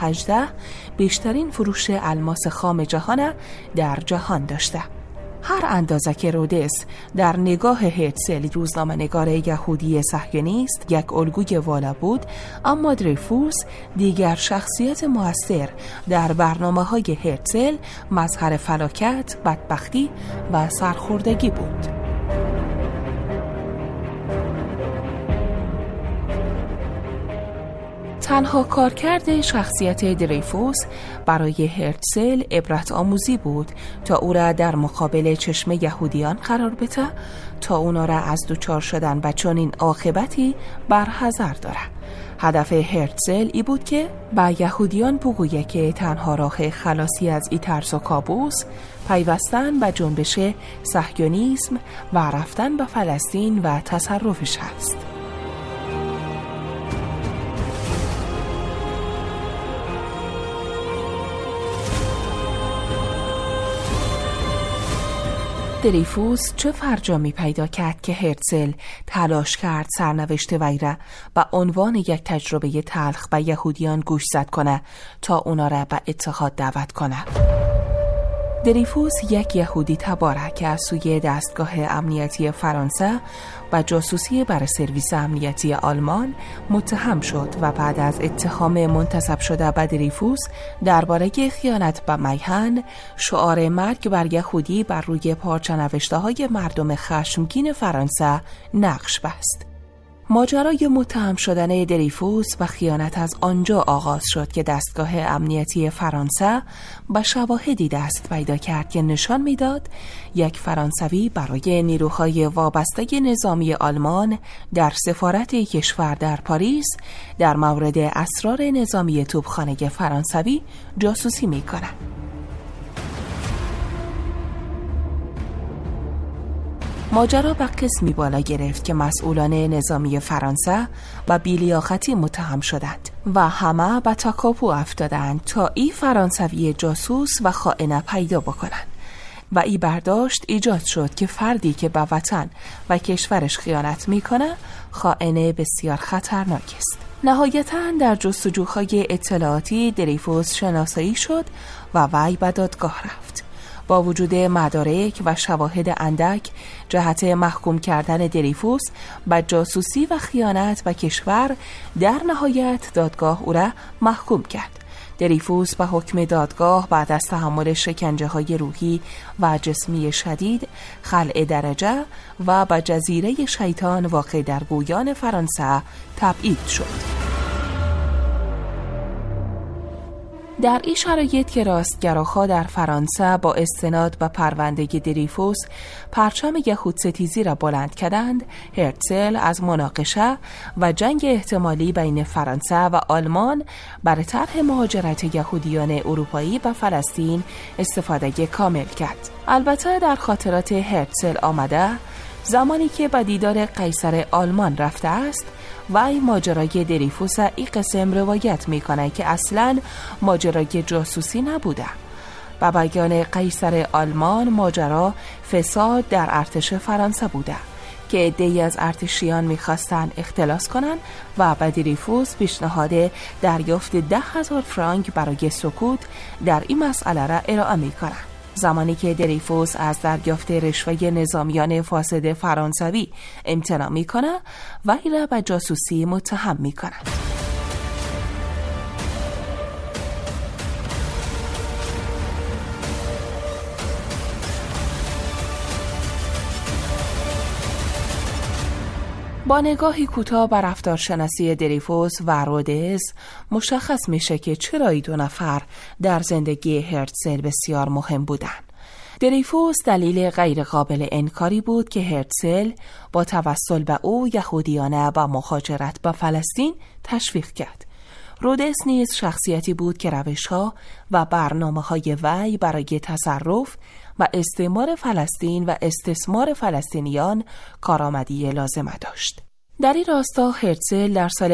2018 بیشترین فروش الماس خام جهان در جهان داشته. هر اندازه که رودس در نگاه هرتزل روزنامه‌نگار یهودی صهیونیست یک الگوی والا بود، اما دریفوس دیگر شخصیت مؤثر در برنامه‌های هرتزل مظهر فلاکت، بدبختی و سرخوردگی بود. تنها کارکرد شخصیت دریفوس برای هرتزل عبرت آموزی بود تا او را در مقابل چشم یهودیان قرار بده تا اونا را از دوچار شدن و چنین عاقبتی برحذر داره. هدف هرتزل ای بود که به یهودیان بگویه که تنها راه خلاصی از این طرز و کابوس پیوستن به جنبش صهیونیسم و رفتن به فلسطین و تصرفش است. دریفوس چه فرجامی پیدا کرد که هرتزل تلاش کرد سرنوشت وی را به عنوان یک تجربه تلخ به یهودیان گوشزد کنه تا اونا را به اتحاد دعوت کنه. دریفوس یک یهودی تباره که از سوی دستگاه امنیتی فرانسه و جاسوسی بر سرویس امنیتی آلمان متهم شد و بعد از اتهام منتسب شده به دریفوس درباره خیانت به میهن، شعار مرگ بر یهودی بر روی پارچه نوشته‌های مردم خشمگین فرانسه نقش بست. ماجرای متهم شدن دریفوس و خیانت از آنجا آغاز شد که دستگاه امنیتی فرانسه به شواهدی دست پیدا کرد که نشان میداد یک فرانسوی برای نیروهای وابسته نظامی آلمان در سفارت کشور در پاریس در مورد اسرار نظامی توپخانه فرانسوی جاسوسی میکنه. ماجرا به قسمی بالا گرفت که مسئولان نظامی فرانسه و بی‌لیاقتی متهم شدند و همه به تکاپو افتادند تا این فرانسوی جاسوس و خائن پیدا بکنند و این برداشت ایجاد شد که فردی که به وطن و کشورش خیانت میکنه خائن بسیار خطرناک است. نهایتاً در جستجوهای اطلاعاتی دریفوس شناسایی شد و وی به دادگاه رفت. با وجود مدارک و شواهد اندک جهت محکوم کردن دریفوس به جاسوسی و خیانت به کشور، در نهایت دادگاه او را محکوم کرد. دریفوس به حکم دادگاه بعد از تحمل شکنجه‌های روحی و جسمی شدید، خلع درجه و به جزیره شیطان واقع در گویان فرانسه تبعید شد. در این شرایط که راستگراها در فرانسه با استناد به پرونده دریفوس پرچم یهودستیزی را بلند کردند، هرتزل از مناقشه و جنگ احتمالی بین فرانسه و آلمان برای طرح مهاجرت یهودیان اروپایی به فلسطین استفاده کامل کرد. البته در خاطرات هرتزل آمده زمانی که به دیدار قیصر آلمان رفته است و این ماجرای دریفوس این قسم روایت میکنه که اصلاً ماجرای جاسوسی نبوده. به بیان قیصر آلمان ماجرا فساد در ارتش فرانسه بوده که عده‌ای از ارتشیان میخواستن اختلاس کنن و به دریفوس پیشنهاد دریافت 10,000 فرانک برای سکوت در این مسئله را ارائه میکنن. زمانی که دریفوس از دریافت رشوه نظامیان فاسد فرانسوی امتناع میکنه و وی را به جاسوسی متهم میکنه. با نگاهی کوتاه بر رفتارشناسی دریفوس و رودز مشخص میشه که چرا این دو نفر در زندگی هرتزل بسیار مهم بودند. دریفوس دلیل غیر قابل انکاری بود که هرتزل با توسل به او یهودیان با مهاجرت به فلسطین تشویق کرد. رودز نیز شخصیتی بود که روش‌ها و برنامه‌های وی برای تصرف و استعمار فلسطین و استثمار فلسطینیان کارآمدی لازمه داشت. در این راستا هرتزل در سال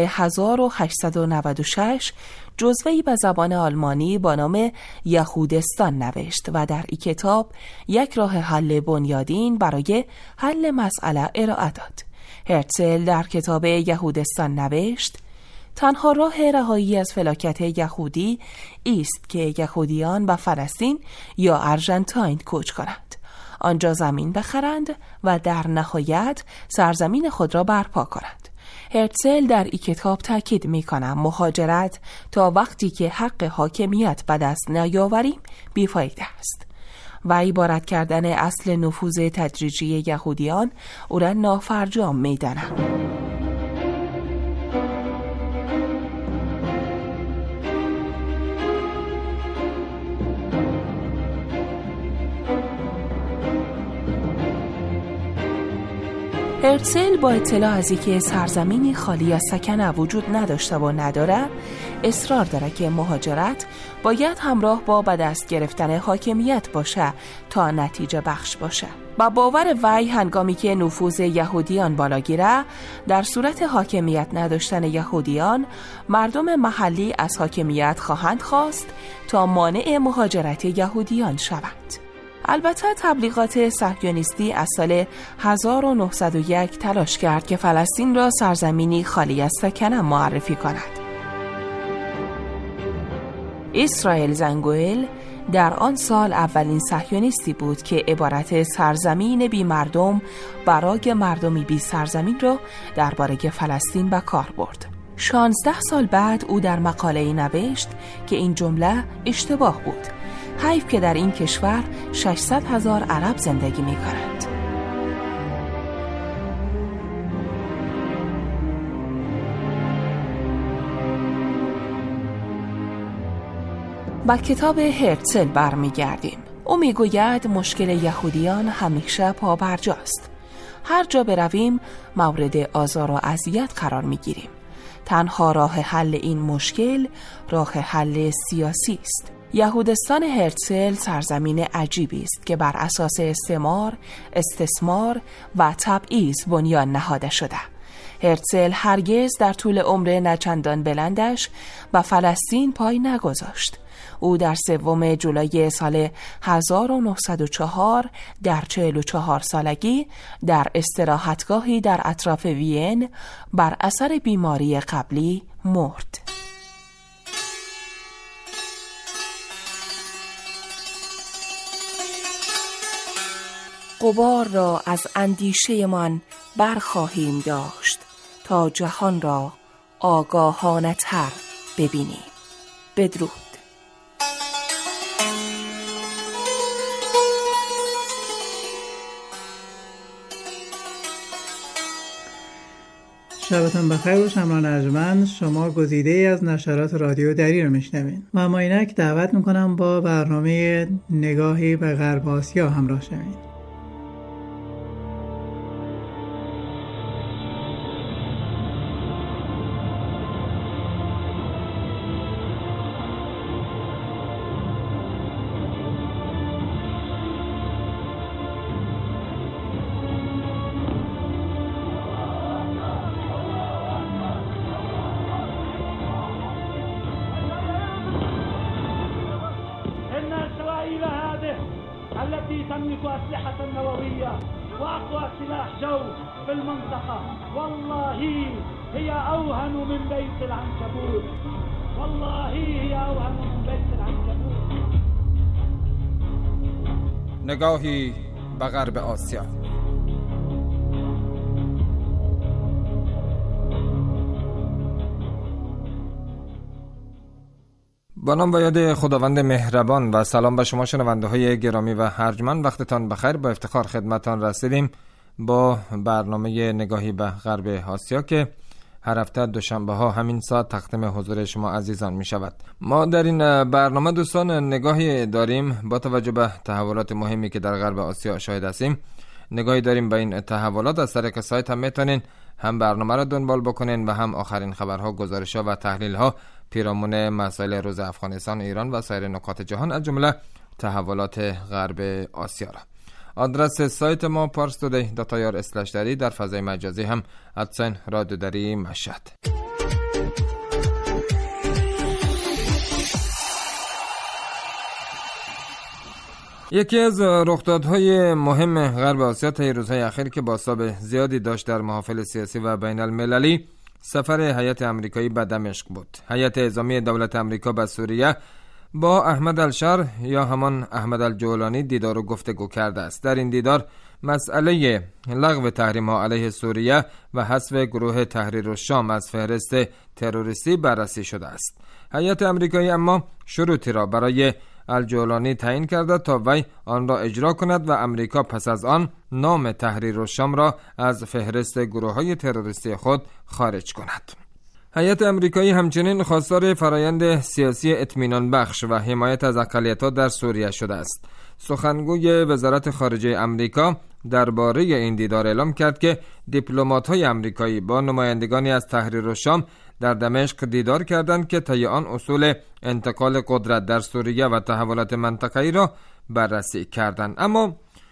1896 جزوه‌ای به زبان آلمانی با نام یهودستان نوشت و در این کتاب یک راه حل بنیادین برای حل مسئله ارائه داد. هرتزل در کتاب یهودستان نوشت: تنها راه رهایی از فلاکت یهودی است که یهودیان به فلسطین یا آرژانتین کوچ کنند، آنجا زمین بخرند و در نهایت سرزمین خود را برپا کنند. هرتزل در این کتاب تاکید می‌کند مهاجرت تا وقتی که حق حاکمیت به دست نیاوریم بیفایده است و عبارت کردن اصل نفوذ تدریجی یهودیان او را نافرجام می‌داند. هرتزل با اطلاع از اینکه سرزمینی خالی از سکنه وجود نداشته و نداره، اصرار داره که مهاجرت باید همراه با به دست گرفتن حاکمیت باشه تا نتیجه بخش باشه. با باور وی هنگامی که نفوذ یهودیان بالا گیره، در صورت حاکمیت نداشتن یهودیان، مردم محلی از حاکمیت خواهند خواست تا مانع مهاجرت یهودیان شوند. البته تبلیغات صهیونیستی از سال 1901 تلاش کرد که فلسطین را سرزمینی خالی از سکنه معرفی کند. اسرائیل زنگوئل در آن سال اولین صهیونیستی بود که عبارت سرزمین بی مردم برای مردمی بی سرزمین را درباره فلسطین به کار برد. 16 سال بعد او در مقاله‌ای نوشت که این جمله اشتباه بود. حیف که در این کشور 600,000 عرب زندگی می کنند. با کتاب هرتزل برمی گردیم. او می گوید مشکل یهودیان همیشه پابرجاست. هر جا برویم مورد آزار و اذیت قرار می گیریم. تنها راه حل این مشکل راه حل سیاسی است. یهودستان هرتزل سرزمین عجیبی است که بر اساس استثمار و تبعیض بنیان نهاده شده. هرتزل هرگز در طول عمر نچندان بلندش به فلسطین پای نگذاشت. او در 3 جولای سال 1904 در 44 سالگی در استراحتگاهی در اطراف وین بر اثر بیماری قبلی مرد. غبار را از اندیشه من برخواهیم داشت تا جهان را آگاهانه تر ببینیم. بدرود. شبتون بخیر باشه. همراهان ارجمند، شما گزیده ای از نشرات رادیو دری رو میشنوین و ما اینک دعوت میکنم با برنامه نگاهی به غرب آسیا همراه شوین. التي تملك أسلحة نووية وأقوى سلاح جو في المنطقة والله هي أوهن من بيت العنكبوت. والله هي أوهن من بيت العنكبوت. نگاهی به غرب آسیا. با نام و یاد خداوند مهربان و سلام به شما شنونده های گرامی و ارجمند. وقتتان بخیر. با افتخار خدمتان رسیدیم با برنامه نگاهی به غرب آسیا که هر هفته دوشنبه ها همین ساعت تقدیم حضور شما عزیزان می شود. ما در این برنامه دوستان نگاهی داریم با توجه به تحولات مهمی که در غرب آسیا شاهد هستیم. نگاهی داریم به این تحولات. از طریق سایت هم میتونین هم برنامه را دنبال بکنین و هم آخرین خبرها، گزارش‌ها و تحلیل‌ها پیرامون مسائل روز افغانستان، ایران و سایر نقاط جهان از جمله تحولات غرب آسیا را. آدرس سایت ما parstoday.ir/dari، در فضای مجازی هم رادیو دری مشهد. یکی از رخدادهای مهم غرب آسیا طی روزهای اخیر که بازتاب زیادی داشت در محافل سیاسی و بین المللی، سفر هیئت آمریکایی به دمشق بود. هیئت اعزامی دولت آمریکا به سوریه با احمد الشر یا همان احمد الجولانی دیدار و گفتگو کرده است. در این دیدار مسئله لغو تحریم‌ها علیه سوریه و حذف گروه تحریر الشام از فهرست تروریستی بررسی شده است. هیئت آمریکایی اما شروطی را برای الجولانی تعیین کرده تا وی آن را اجرا کند و آمریکا پس از آن نام تحریر الشام را از فهرست گروه‌های تروریستی خود خارج کند. هیئت آمریکایی همچنین خواستار فرایند سیاسی اطمینان بخش و حمایت از اقلیت‌ها در سوریه شده است. سخنگوی وزارت خارجه آمریکا درباره این دیدار اعلام کرد که دیپلمات‌های آمریکایی با نمایندگانی از تحریر الشام در دمشق دیدار کردند که طی آن اصول انتقال قدرت در سوریه و تحولات منطقه‌ای را بررسی کردند. اما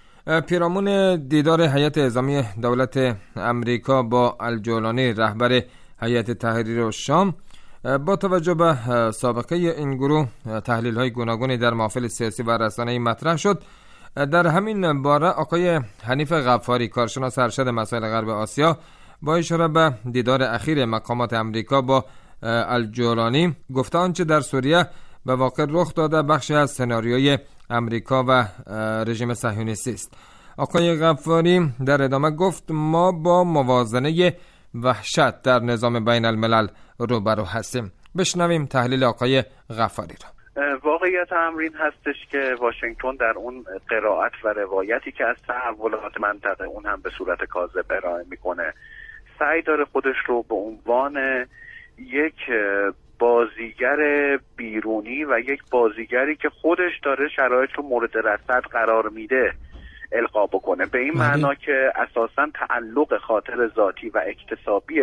پیرامون دیدار هیئت اعزامی دولت آمریکا با الجولانی رهبر هیئت تحریر الشام، با توجه به سابقه این گروه تحلیل‌های گوناگونی در محافل سیاسی و رسانه‌ای مطرح شد. در همین باره آقای حنیف غفاری، کارشناس ارشد مسائل غرب آسیا، با اشاره به دیدار اخیر مقامات آمریکا با الجولانی گفته آنچه در سوریه به واقع رخ داده بخشی از سناریوی آمریکا و رژیم صهیونیستی است. آقای غفاری در ادامه گفت ما با موازنه وحشت در نظام بین الملل روبرو هستیم. بشنویم تحلیل آقای غفاری را. واقعیت امر این هستش که واشنگتن در اون قرائت و روایتی که از تحولات منطقه اون هم به صورت کاذب ارائه میکنه، سعی داره خودش رو به عنوان یک بازیگر بیرونی و یک بازیگری که خودش داره شرایط رو مورد رصد قرار میده القا بکنه، به این معنا که اساساً تعلق خاطر ذاتی و اکتسابی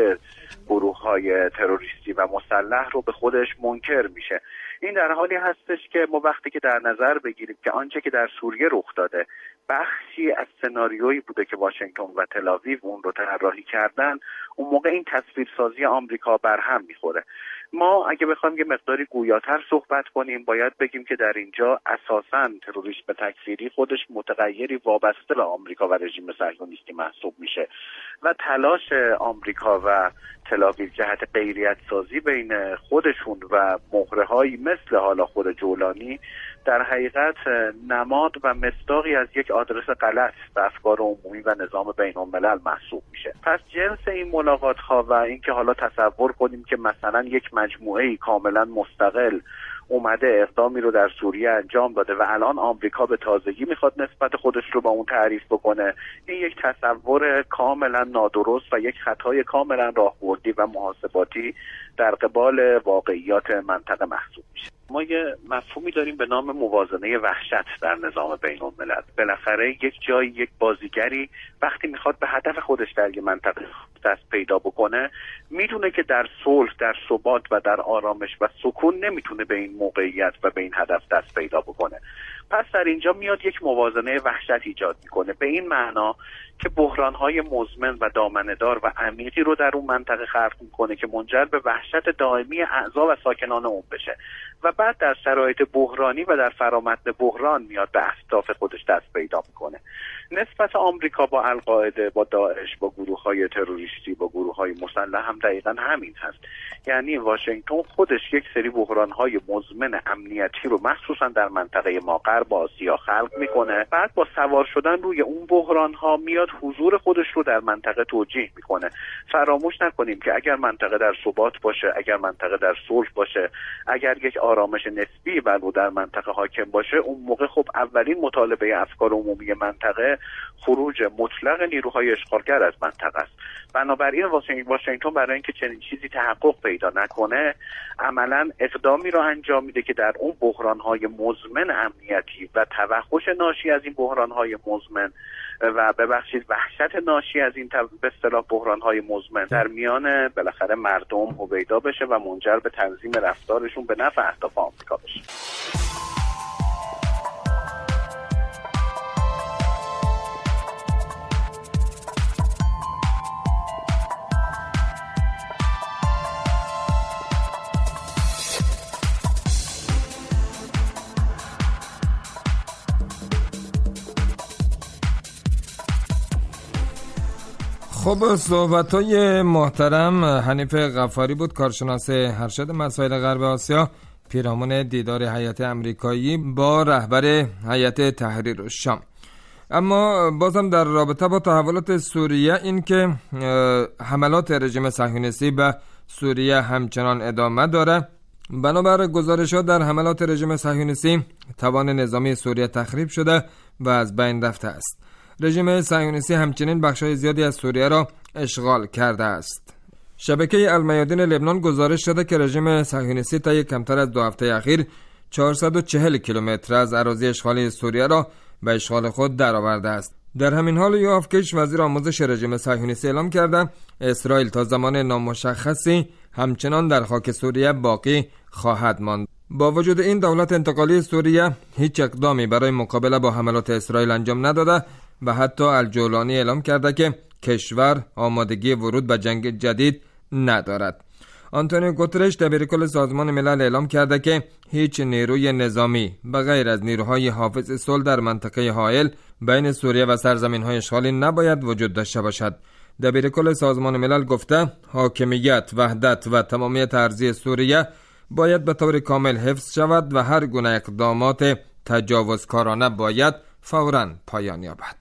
گروه‌های تروریستی و مسلح رو به خودش منکر میشه. این در حالی هستش که ما وقتی که در نظر بگیریم که آنچه که در سوریه رخ داده بخشی از سناریویی بوده که واشنگتن و تل‌آویو اون رو طراحی کردن، اون موقع این تصویرسازی آمریکا بر هم میخوره. ما اگه بخوایم یه مقداری گویاتر صحبت کنیم باید بگیم که در اینجا اساساً تروریسم تکفیری خودش متغیری وابسته به آمریکا و رژیم صهیونیستی محسوب میشه و تلاش آمریکا و تل‌آویو جهت غیریت سازی بین خودشون و مهره‌هایی مثل حالا خود جولانی در حقیقت نماد و مصداقی از یک آدرس غلط به افکار عمومی و نظام بین‌الملل محسوب میشه. پس جنس این ملاقات‌ها و اینکه حالا تصور کنیم که مثلا یک مجموعه‌ای کاملا مستقل اومده اقدامی رو در سوریه انجام داده و الان آمریکا به تازگی میخواد نسبت خودش رو با اون تعریف بکنه، این یک تصور کاملا نادرست و یک خطای کاملا راهبردی و محاسباتی در قبال واقعیات منطقه محسوب میشه. ما یه مفهومی داریم به نام موازنه وحشت در نظام بین الملل. بالاخره یک جایی یک بازیگری وقتی میخواد به هدف خودش در یه منطقه دست پیدا بکنه، میدونه که در صلح، در ثبات و در آرامش و سکون نمیتونه به این موقعیت و به این هدف دست پیدا بکنه. پس در اینجا میاد یک موازنه وحشت ایجاد میکنه، به این معنا که بحران‌های مزمن و دامنه‌دار و عمیقی رو در اون منطقه خلق میکنه که منجر به وحشت دائمی اعضا و ساکنان اون بشه و بعد در شرایط بحرانی و در فرامتن بحران میاد به اهداف خودش دست پیدا میکنه. نسبت آمریکا با القاعده، با داعش، با گروه‌های تروریستی، با گروه‌های مسلح هم دقیقاً همین هست. یعنی واشنگتن خودش یک سری بحران‌های مزمن امنیتی رو مخصوصاً در منطقه ما غرب آسیا خلق میکنه، بعد با سوار شدن روی اون بحران‌ها میاد حضور خودش رو در منطقه توجیه میکنه. فراموش نکنیم که اگر منطقه در ثبات باشه، اگر منطقه در صلح باشه، اگر یک آرامش نسبی ولو در منطقه حاکم باشه، اون موقع خب اولین مطالبه افکار عمومی منطقه خروج مطلق نیروهای اشغالگر از منطقه است. بنابراین واشنگتن برای اینکه چنین چیزی تحقق پیدا نکنه عملاً اقدامی را انجام میده که در اون بحران‌های مزمن امنیتی و توحش ناشی از این بحران‌های مزمن و ببخشید وحشت ناشی از این به اصطلاح بحران‌های مزمن در میان بالاخره مردم هویدا بشه و منجر به تنظیم رفتارشون به نفع اهداف آمریکا بشه. خب صحبت‌های محترم حنیف غفاری بود، کارشناس ارشد مسائل غرب آسیا، پیرامون دیدار هیئت آمریکایی با رهبر هیئت تحریر الشام. اما بازم در رابطه با تحولات سوریه این که حملات رژیم صهیونیستی به سوریه همچنان ادامه داره. بنابر گزارشات در حملات رژیم صهیونیستی توان نظامی سوریه تخریب شده و از بین رفته است. رژیم صهیونیستی همچنین بخش‌های زیادی از سوریه را اشغال کرده است. شبکه المیادین لبنان گزارش داده که رژیم صهیونیستی طی کمتر از 2 هفته اخیر 440 کیلومتر از اراضی اشغالی سوریه را به اشغال خود درآورده است. در همین حال یوآف کیش وزیر آموزش رژیم صهیونیستی اعلام کرده اسرائیل تا زمان نامشخصی همچنان در خاک سوریه باقی خواهد ماند. با وجود این دولت انتقالی سوریه هیچ اقدامی برای مقابله با حملات اسرائیل انجام نداده و حتی الجولانی اعلام کرده که کشور آمادگی ورود به جنگ جدید ندارد. آنتونیو گوترش دبیرکل سازمان ملل اعلام کرده که هیچ نیروی نظامی به غیر از نیروهای حافظ صلح در منطقه حائل بین سوریه و سرزمین‌های اشغالی نباید وجود داشته باشد. دبیرکل سازمان ملل گفته حاکمیت، وحدت و تمامیت ارضی سوریه باید به طور کامل حفظ شود و هر گونه اقدامات تجاوزکارانه باید فوراً پایان یابد.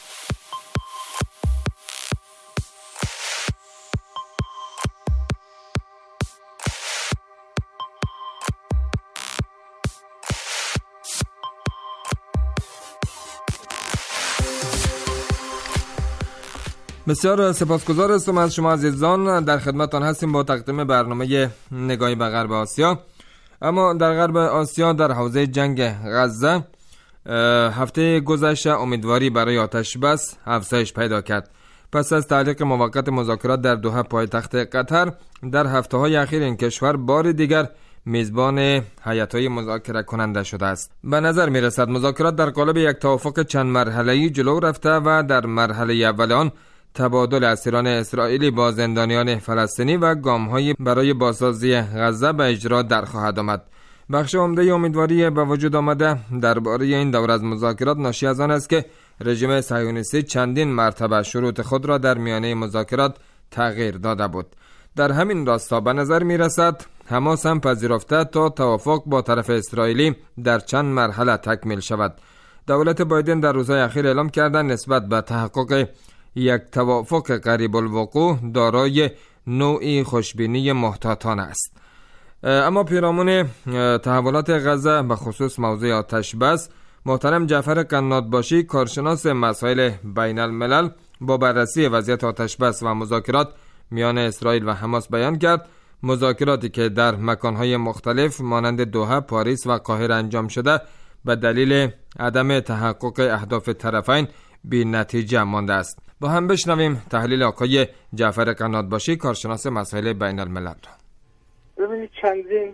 بسیار سپاسگزار هستم از شما عزیزان، در خدمتتان هستیم با تقدیم برنامه نگاهی به غرب آسیا. اما در غرب آسیا در حوزه جنگ غزه هفته گذشته امیدواری برای آتش بس افزایش پیدا کرد. پس از تعلیق موقت مذاکرات در دوحه پایتخت قطر، در هفته‌های اخیر این کشور بار دیگر میزبان هیئت‌های مذاکره کننده شده است. به نظر می‌رسد مذاکرات در قالب یک توافق چند مرحله‌ای جلو رفته و در مرحله اول آن تبادل اسیران اسرائیلی با زندانیان فلسطینی و گام‌های برای بازسازی غزه به اجرا در خواهد آمد. بخش عمده امیدواری به وجود آمده درباره این دور از مذاکرات ناشی از آن است که رژیم صهیونیستی چندین مرتبه شروط خود را در میانه مذاکرات تغییر داده بود. در همین راستا به نظر می‌رسد حماس هم پذیرفته تا توافق با طرف اسرائیلی در چند مرحله تکمیل شود. دولت بایدن در روزهای اخیر اعلام کرده نسبت به تحقق یک توافق قریب الوقوع دارای نوعی خوشبینی محتاطانه است. اما پیرامون تحولات غزه به خصوص موضوع آتش بس، محترم جعفر قنات‌باشی کارشناس مسائل بین الملل با بررسی وضعیت آتش بس و مذاکرات میان اسرائیل و حماس بیان کرد مذاکراتی که در مکانهای مختلف مانند دوحه، پاریس و قاهره انجام شده به دلیل عدم تحقق اهداف طرفین بی نتیجه مانده است. با هم بشنویم تحلیل آقای جعفر قنات‌باشی کارشناس مسائل بین الملل. ببینید چندین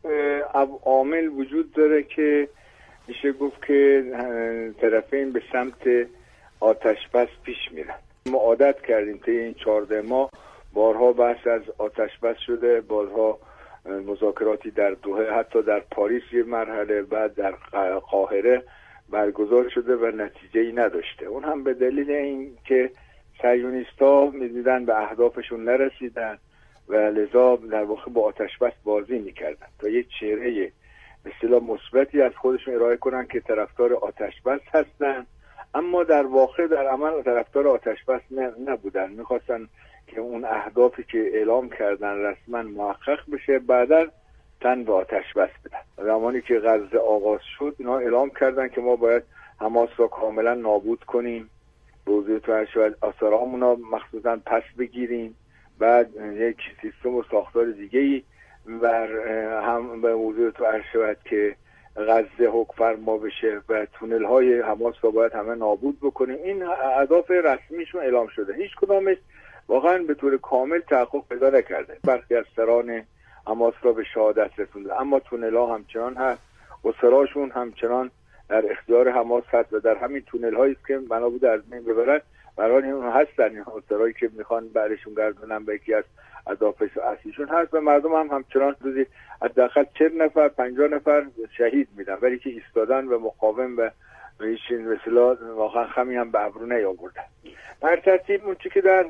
عامل وجود داره که میشه گفت که طرفین به سمت آتش بس پیش میرن. ما عادت کردیم طی این 14 ماه بارها بحث از آتش بس شده، بارها مذاکراتی در دوحه، حتی در پاریس یه مرحله، بعد در قاهره برگزار شده و نتیجه‌ای نداشته. اون هم به دلیل این که صهیونیست‌ها می‌دیدن به اهدافشون نرسیدن و لذا در واقع با آتش بس بازی می‌کردن تا یه چهره به اصطلاح مثبتی از خودشون ارائه کنن که طرفدار آتش بس هستن، اما در واقع در عمل طرفدار آتش بس نبودن. می‌خواستن که اون اهدافی که اعلام کردن رسما محقق بشه، بعداً تن به آتش بس بدن. زمانی که غزه آغاز شد اینا اعلام کردن که ما باید حماس را کاملا نابود کنیم، روزی تو ارشد آثارامونا مخصوصا پس بگیریم، بعد یک سیستم و ساختار دیگه‌ای و هم به موضوع تو ارشد که غزه حکم فرما بشه و تونل های حماس را باید همه نابود بکنیم. این اهداف رسمیشون اعلام شده، هیچ کدامش واقعا به طور کامل تحقق پیدا نکرده. برخی از سران حماس را به شهادت رسونده، اما تونل ها همچنان هست، اسراشون همچنان در اختیار حماس هست و در همین تونل هایی که بنا بوده از بین ببرن برای اون هستن. این اسرایی که میخوان برشون گردونن به یکی از اهداف اصلیشون هست و مردم هم همچنان روزی حداقل 40 نفر 50 نفر شهید میدن، ولی که ایستادن و مقاوم و هیچ مثلا واقعا خمی هم به ابرو نیاوردن. در ترتیب اون چیزی که در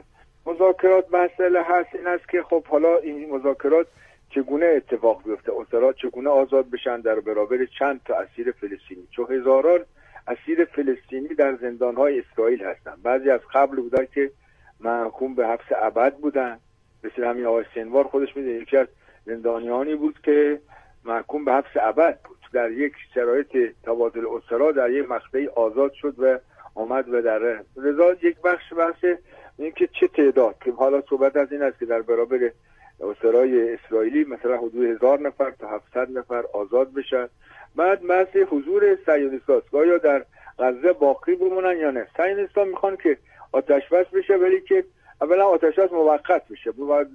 مذاکرات مسئله هست این است که خب حالا این مذاکرات چگونه اتفاق بیفته، اسرا چگونه آزاد بشن در برابر چند تا اسیر فلسطینی، چون هزاران اسیر فلسطینی در زندان‌های اسرائیل هستن. بعضی از قبل بودن که محکوم به حبس ابد بودن، مثل همین آقای سنوار خودش میدونه یکی از زندانیانی بود که محکوم به حبس ابد بود، در یک شرایط تبادل اسرا در یک مقطعی آزاد شد و آمد و در رضا یک بخش این که چه تعداد، که حالا صحبت از این است که در برابر اسرای اسرائیلی مثلا حدود 1000 نفر تا 700 نفر آزاد بشن. بعد بحث حضور صهیونیست‌ها یا در غزه باقی بمونن یا نه. صهیونیست‌ها میخوان که آتش بس بشه، ولی که اولا آتش بس موقت بشه،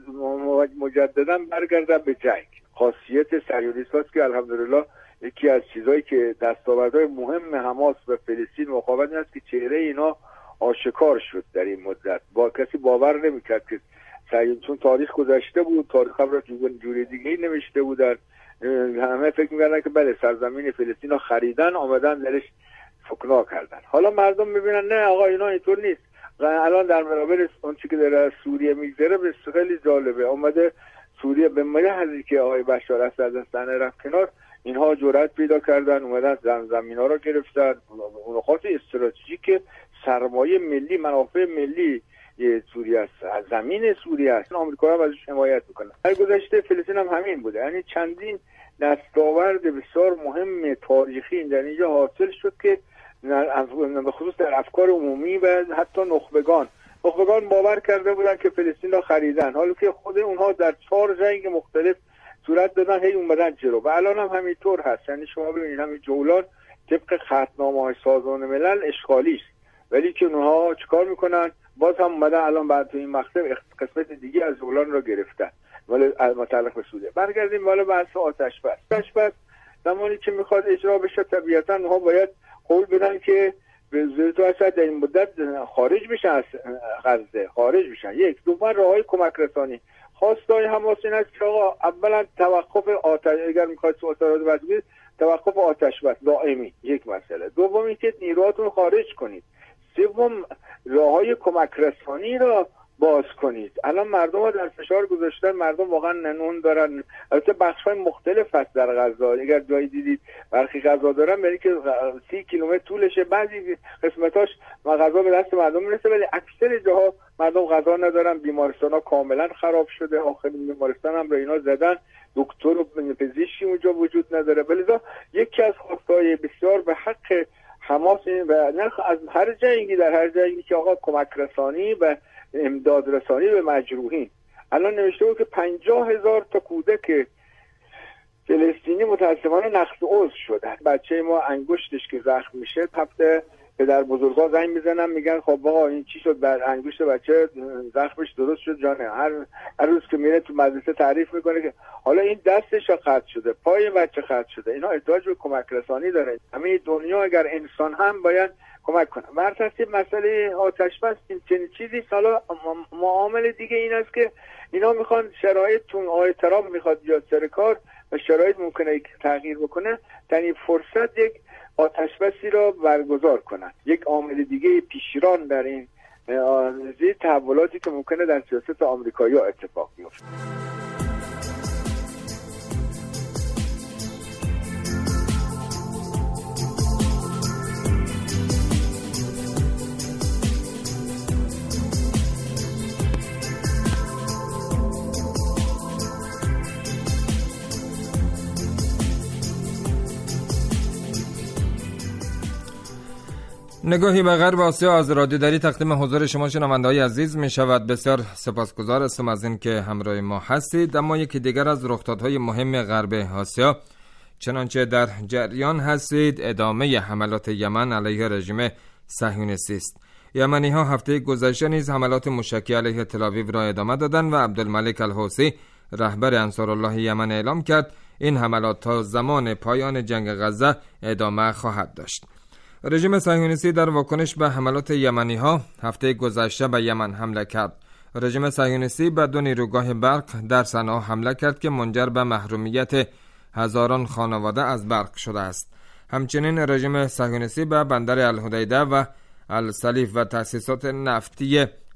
مجددا برگردن به جنگ. خاصیت صهیونیست‌هاست که الحمدلله یکی از چیزایی که دستاوردهای مهم حماس و فلسطین مقاومت است که چهره اینا آشکار شد در این مدت. با کسی باور نمی‌کرد که چون تاریخ گذشته بود، تاریخ را جوری دیگه‌ای نوشته بودن، همه فکر می‌کردن که بله سرزمین فلسطین رو خریدن، آمدن درش فکنا کردن. حالا مردم می‌بینن نه آقا اینا اینطور نیست. الان در برابر اون چیزی که در سوریه میگذره به خیلی جالبه، اومده سوریه به محضی که آقای بشار اسد از صحنه رفت کنار، اینها جرأت پیدا کردن اومدن زمین‌ها رو گرفتن، نقاط استراتژیک سرمایه ملی، منافع ملی سوریه است، از زمین سوریه است، آمریکا هم ازش حمایت میکنه. در گذشته فلسطین هم همین بوده، یعنی چندین دستاورد بسیار مهم تاریخی در اینجا حاصل شد که به خصوص در افکار عمومی و حتی نخبگان باور کرده بودن که فلسطین را خریدن، حالا که خود اونها در 4 جنگ مختلف صورت دادن هی اومدن جلو و الان هم همینطور هست. یعنی شما ببینید همین جولان طبق خطنامه‌های سازمان ملل اشغالی است، ولی که اونها چیکار میکنن؟ باز هم اومدن الان بعد تو این مقطع قسمت دیگه از جولان را گرفتن ولی متعلق به سوریه. برگردیم بالا بحث آتش بس زمانی که میخواد اجرا بشه طبیعتا اونها باید قول بدن که به زودتر اسد در این مدت خارج بشن از غزه، خارج بشن. یک دوم راههای کمک رسانی. خواستای حماس این است که آقا اولا توقف آتش، اگر میخواد سوءاستفاده بشه توقف آتش بس دائمی، یک مسئله. دوم اینکه نیروهاتون خارج کنید. سوم راههای کمک رسانی را باز کنید. الان مردم ها در فشار گذاشتن، مردم واقعا نون دارن. البته بخش‌های مختلف هست در غزه، اگر جایی دیدید برخی غذا دارن برای که 30 کیلومتر طولشه، بعضی قسمتاش غذا به دست مردم میرسه ولی اکثر جاها مردم غذا ندارن. بیمارستان‌ها کاملا خراب شده، آخرین بیمارستان هم را اینا زدن، دکتر و پزشکی اونجا وجود نداره. لذا یکی از خواستهای بسیار به حق حماس و از هر جنگی، در هر جنگی که آقا کمک رسانی و امداد رسانی به مجروحین. الان نوشته بود که 50,000 تا کودک فلسطینی متاسفانه نقص عضو شدن. بچه ما انگشتش که زخم میشه هفته پدر بزرگا زنگ میزنن میگن خب آقا این چی شد، بر انگشت بچه زخمش درست شد جانه. هر روز که میره تو مدرسه تعریف میکنه که حالا این دستش قطع شده، پای بچه قطع شده. اینا احتیاج به کمک رسانی داره. همه دنیا اگر انسان هم باید کمک کنه. مرتب مسئله آتش بس چنین چیزی. حالا معامل دیگه این است که اینا میخوان شرایطتون آقای ترامپ میخواد بیاد سر کار و شرایط ممکنه تغییر بکنه، یعنی فرصت یک آتش بسی را برگزار کنن. یک عامل دیگه پیشران در این تحولاتی که ممکنه در سیاست آمریکایی اتفاق بیفته. نگاهی به غرب آسیا از رادیو دری تقدیم حضور شما شنونده‌های عزیز می شود. بسیار سپاسگزار هستم از این که همراه ما هستید. اما یکی دیگر از رخدادهای مهم غرب آسیا، چنانچه در جریان هستید، ادامه حملات یمن علیه رژیم صهیونیستی است. یمنی ها هفته گذشته نیز حملات موشکی علیه تل‌آویو را ادامه دادند و عبدالملک الحوثی رهبر انصارالله یمن اعلام کرد این حملات تا زمان پایان جنگ غزه ادامه خواهد داشت. رژیم صهیونیستی در واکنش به حملات یمنی ها هفته گذشته به یمن حمله کرد. رژیم صهیونیستی به 2 نیروگاه برق در صنعا حمله کرد که منجر به محرومیت هزاران خانواده از برق شده است. همچنین رژیم صهیونیستی به بندر الحدیده و السلیف و تأسیسات نفتی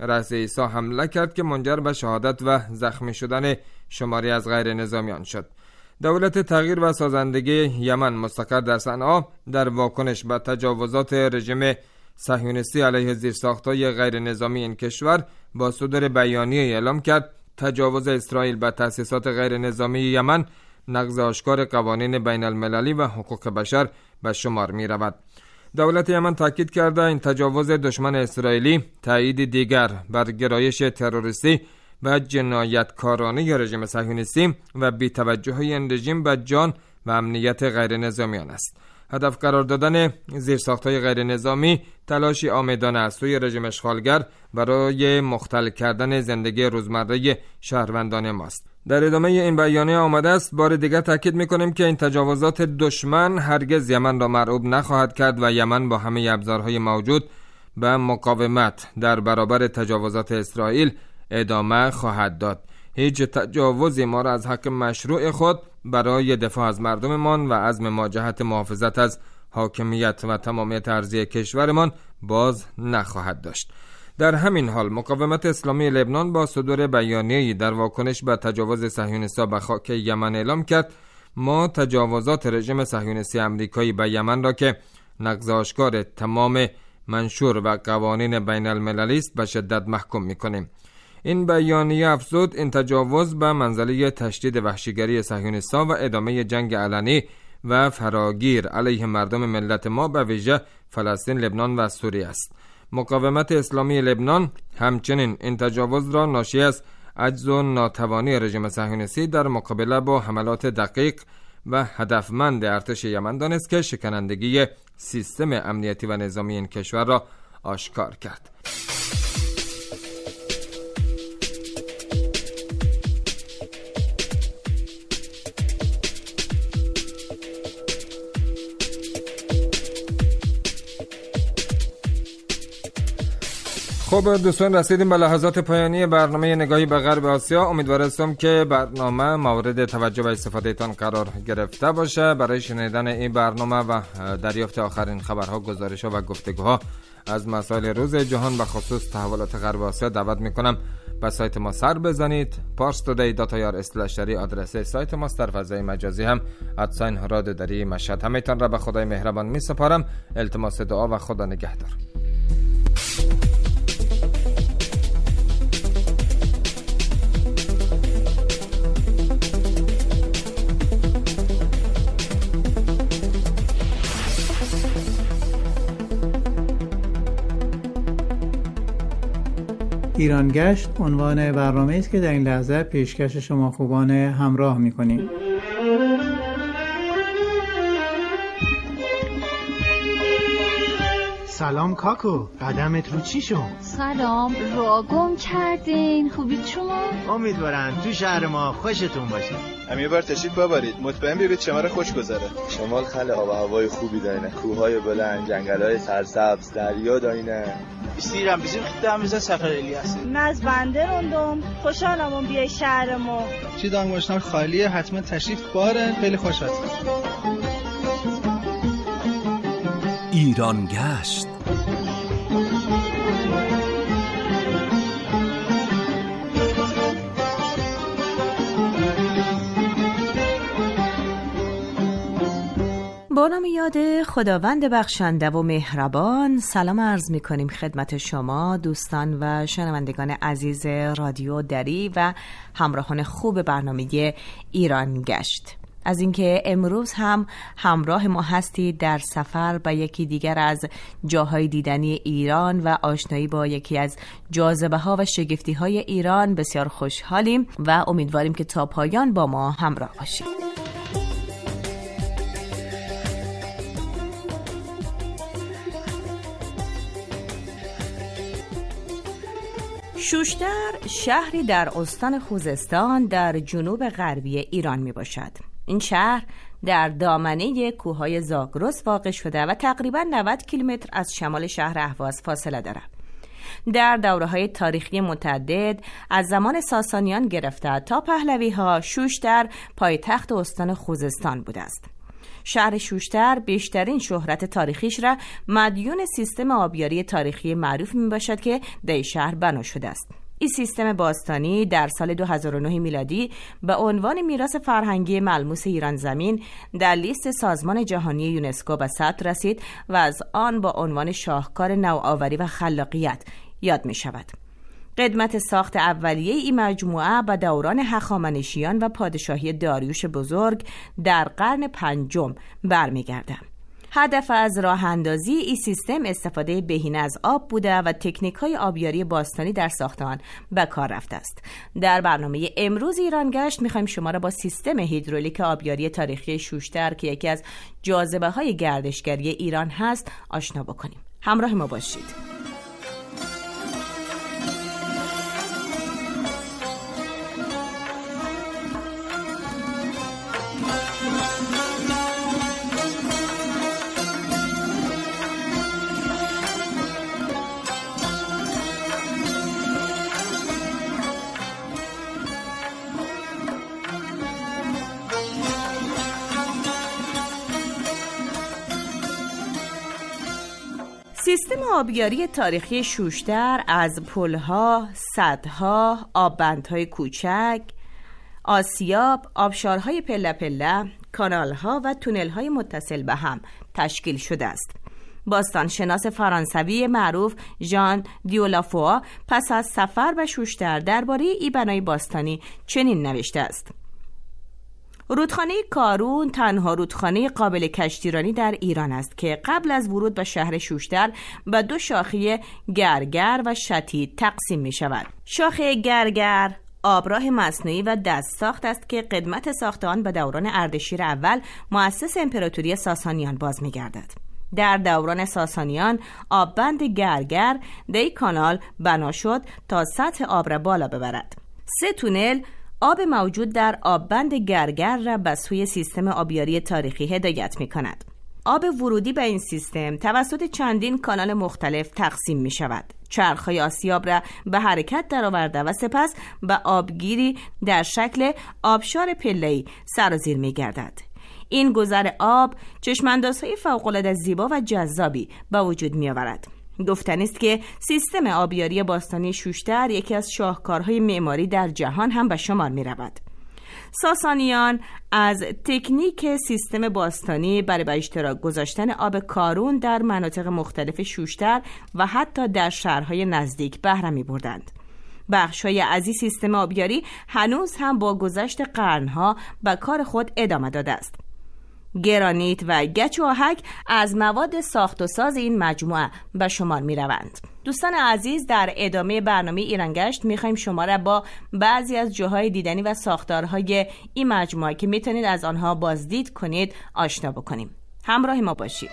رأس عیسی حمله کرد که منجر به شهادت و زخمی شدن شماری از غیر نظامیان شد. دولت تغییر و سازندگی یمن مستقر در صنعا در واکنش به تجاوزات رژیم صهیونیستی علیه زیرساخت‌های غیر نظامی این کشور با صدور بیانیه اعلام کرد تجاوز اسرائیل به تأسیسات غیر نظامی یمن نقض آشکار قوانین بین المللی و حقوق بشر به شمار می رود. دولت یمن تاکید کرده این تجاوز دشمن اسرائیلی تایید دیگر بر گرایش تروریستی و جنایتکارانه رژیم صهیونیستی و بی‌توجهی این رژیم به جان و امنیت غیر نظامیان است. هدف قرار دادن زیرساخت‌های غیر نظامی تلاشی عامدانه از سوی رژیم اشغالگر برای مختل کردن زندگی روزمره شهروندان ماست. در ادامه این بیانیه آمده است بار دیگر تاکید می‌کنیم که این تجاوزات دشمن هرگز یمن را مرعوب نخواهد کرد و یمن با همه ابزارهای موجود به مقاومت در برابر تجاوزات اسرائیل ادامه خواهد داد. هیچ تجاوزی ما را از حق مشروع خود برای دفاع از مردممان و عزم ما جهت محافظت از حاکمیت و تمامیت ارضی کشورمان باز نخواهد داشت. در همین حال مقاومت اسلامی لبنان با صدور بیانیه‌ای در واکنش به تجاوز صهیونیست‌ها به خاک یمن اعلام کرد ما تجاوزات رژیم صهیونیستی آمریکایی به یمن را که نقض آشکار تمام منشور و قوانین بین المللی است به شدت محکوم می‌کنیم. این بیانیه افزود این تجاوز به منزله تشدید وحشیگری صهیونیست‌ها و ادامه جنگ علنی و فراگیر علیه مردم ملت ما به ویژه فلسطین، لبنان و سوریه است. مقاومت اسلامی لبنان همچنین این تجاوز را ناشی از عجز و ناتوانی رژیم صهیونیستی در مقابله با حملات دقیق و هدفمند ارتش یمن دانست که شکنندگی سیستم امنیتی و نظامی این کشور را آشکار کرد. خب دوستان، رسیدیم به لحظات پایانی برنامه نگاهی به غرب آسیا. امیدوارم که برنامه مورد توجه و استفاده تان قرار گرفته باشه. برای شنیدن این برنامه و دریافت آخرین خبرها، گزارش‌ها و گفتگوها از مسائل روز جهان و خصوص تحولات غرب آسیا دعوت میکنم به سایت ما سر بزنید. parstoday.ir/dari آدرس سایت ما است. در فضای مجازی هم @رادیو مشهد. همه‌تان را به خدای مهربان میسپارم. التماس دعا و خدا نگهدار. ایران گشت عنوان برنامه است که در این لحظه پیشکش شما خوبان همراه می‌کنیم. سلام کاکو، قدمت رو چی شد؟ سلام، راه گم کردین. خوبید شما؟ امیدوارم تو شهر ما خوشتون باشه. یه بار تشریف ببرید، مطمئن بیارید شمال خوش گذره. شمال خیلی آب و هوای خوبی داره، کوههای بلند، جنگل‌های سرسبز، دریا داینه. بیستیرم بزیم خیلی هم سفر الیاس. من از بنده روندم، خوشحالم اون بیای شهر ما. چی دانگوشتار خالیه، حتما تشریف باره، خیلی خوش هست. ایران گشت. با نام یاد خداوند بخشنده و مهربان، سلام عرض می کنیم خدمت شما دوستان و شنوندگان عزیز رادیو دری و همراهان خوب برنامه ایران گشت. از اینکه امروز هم همراه ما هستید در سفر به یکی دیگر از جاهای دیدنی ایران و آشنایی با یکی از جاذبه ها و شگفتی های ایران بسیار خوشحالیم و امیدواریم که تا پایان با ما همراه باشید. شوشتر شهری در استان خوزستان در جنوب غربی ایران می باشد. این شهر در دامنه کوههای زاگرس واقع شده و تقریباً 90 کیلومتر از شمال شهر اهواز فاصله دارد. در دوره‌های تاریخی متعدد از زمان ساسانیان گرفته تا پهلوی‌ها شوشتر پایتخت استان خوزستان بوده است. شهر شوشتر بیشترین شهرت تاریخیش را مدیون سیستم آبیاری تاریخی معروف می باشد که در شهر بنا شده است. این سیستم باستانی در سال 2009 میلادی به عنوان میراث فرهنگی ملموس ایران زمین در لیست سازمان جهانی یونسکو به ثبت رسید و از آن با عنوان شاهکار نوآوری و خلاقیت یاد می شود. قدمت ساخت اولیه این مجموعه به دوران هخامنشیان و پادشاهی داریوش بزرگ در قرن 5 برمیگردد. هدف از راه اندازی این سیستم استفاده بهینه از آب بوده و تکنیک‌های آبیاری باستانی در ساخت آن به کار رفته است. در برنامه امروز ایرانگشت می‌خوایم شما را با سیستم هیدرولیک آبیاری تاریخی شوشتر که یکی از جاذبه‌های گردشگری ایران هست آشنا بکنیم. همراه ما باشید. سیستم آبیاری تاریخی شوشتر از پل‌ها، سدها، آببندهای کوچک، آسیاب، آبشارهای پله پله، کانال‌ها و تونل‌های متصل به هم تشکیل شده است. باستانشناس فرانسوی معروف ژان دیولافوا پس از سفر به شوشتر درباره این بنای باستانی چنین نوشته است: رودخانه کارون تنها رودخانه قابل کشتیرانی در ایران است که قبل از ورود به شهر شوشتر به دو شاخه گرگر و شتید تقسیم می شود. شاخه گرگر آبراه مصنوعی و دست ساخت است که قدمت ساخت آن به دوران اردشیر اول مؤسس امپراتوری ساسانیان باز می گردد. در دوران ساسانیان آببند گرگر در این کانال بنا شد تا سطح آب را بالا ببرد. 3 تونل آب موجود در آببند گرگر را به سوی سیستم آبیاری تاریخی هدایت می کند. آب ورودی به این سیستم توسط چندین کانال مختلف تقسیم می شود. چرخهای آسیاب را به حرکت درآورده و سپس به آبگیری در شکل آبشار پله‌ای سرازیر می گردد. این گذر آب چشماندازهای فوق‌العاده زیبا و جذابی به وجود می آورد. گفتنی است که سیستم آبیاری باستانی شوشتر یکی از شاهکارهای معماری در جهان هم به شمار می رود. ساسانیان از تکنیک سیستم باستانی برای به اشتراک گذاشتن آب کارون در مناطق مختلف شوشتر و حتی در شهرهای نزدیک بهره می بردند. بخش‌های از این سیستم آبیاری هنوز هم با گذشت قرنها به کار خود ادامه داده است. گرانیت و گچ و آهک از مواد ساخت و ساز این مجموعه به شمار می روند. دوستان عزیز، در ادامه برنامه ایرانگشت می خواهیم شما را با بعضی از جاهای دیدنی و ساختارهای این مجموعه که می تونید از آنها بازدید کنید آشنا بکنیم. همراه ما باشید.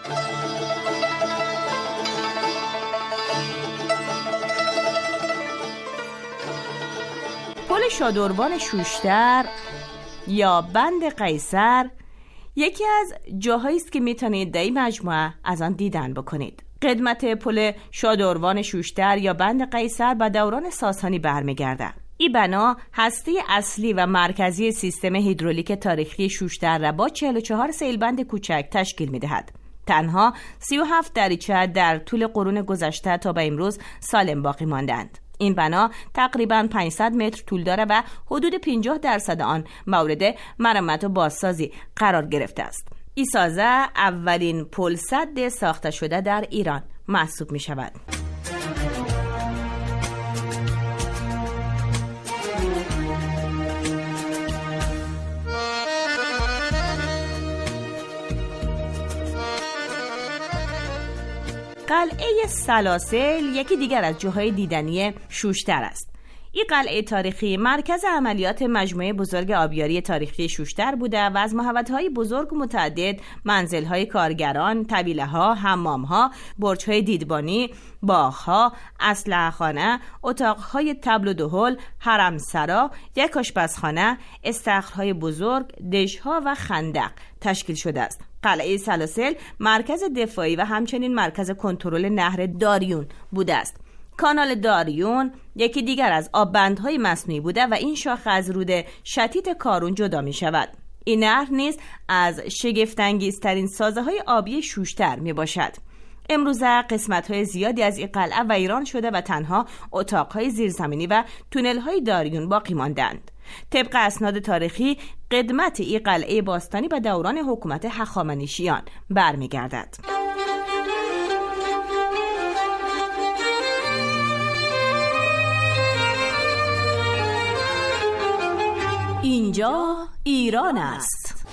پل شادروان شوشتر یا بند قیصر یکی از جاهایی است که میتونید در این مجموعه از آن دیدن بکنید. قدمت پل شادروان شوشتر یا بند قیصر به دوران ساسانی برمیگرده. این بنا هسته اصلی و مرکزی سیستم هیدرولیک تاریخی شوشتر را با 44 سیلبند کوچک تشکیل میدهد. تنها 37 دریچه در طول قرون گذشته تا به امروز سالم باقی ماندند. این بنا تقریباً 500 متر طول داره و حدود 50% آن مورد مرمت و بازسازی قرار گرفته است. این سازه اولین پل سد ساخته شده در ایران محسوب می شود. قلعه سلاسل یکی دیگر از جاهای دیدنی شوشتر است. این قلعه تاریخی مرکز عملیات مجموعه بزرگ آبیاری تاریخی شوشتر بوده و از محوطه‌های بزرگ و متعدد منزل‌های کارگران، طویله‌ها، حمام‌ها، برج‌های دیدبانی، باغ‌ها، اسلحه‌خانه، اتاق‌های طبل و دهل، حرمسرا، یک آشپزخانه، استخرهای بزرگ، دژها و خندق تشکیل شده است. قلعه سلاسل مرکز دفاعی و همچنین مرکز کنترل نهر داریون بوده است. کانال داریون یکی دیگر از آببندهای مصنوعی بوده و این شاخه از رود شتیت کارون جدا می شود. این نهر نیز از شگفت‌انگیزترین سازه‌های آبی شوشتر میباشد. امروزه قسمت‌های زیادی از این قلعه ویران شده و تنها اتاق‌های زیرزمینی و تونل‌های داریون باقی ماندند. طبق اسناد تاریخی قدمت این قلعه باستانی به دوران حکومت هخامنشیان برمیگردد. اینجا ایران است.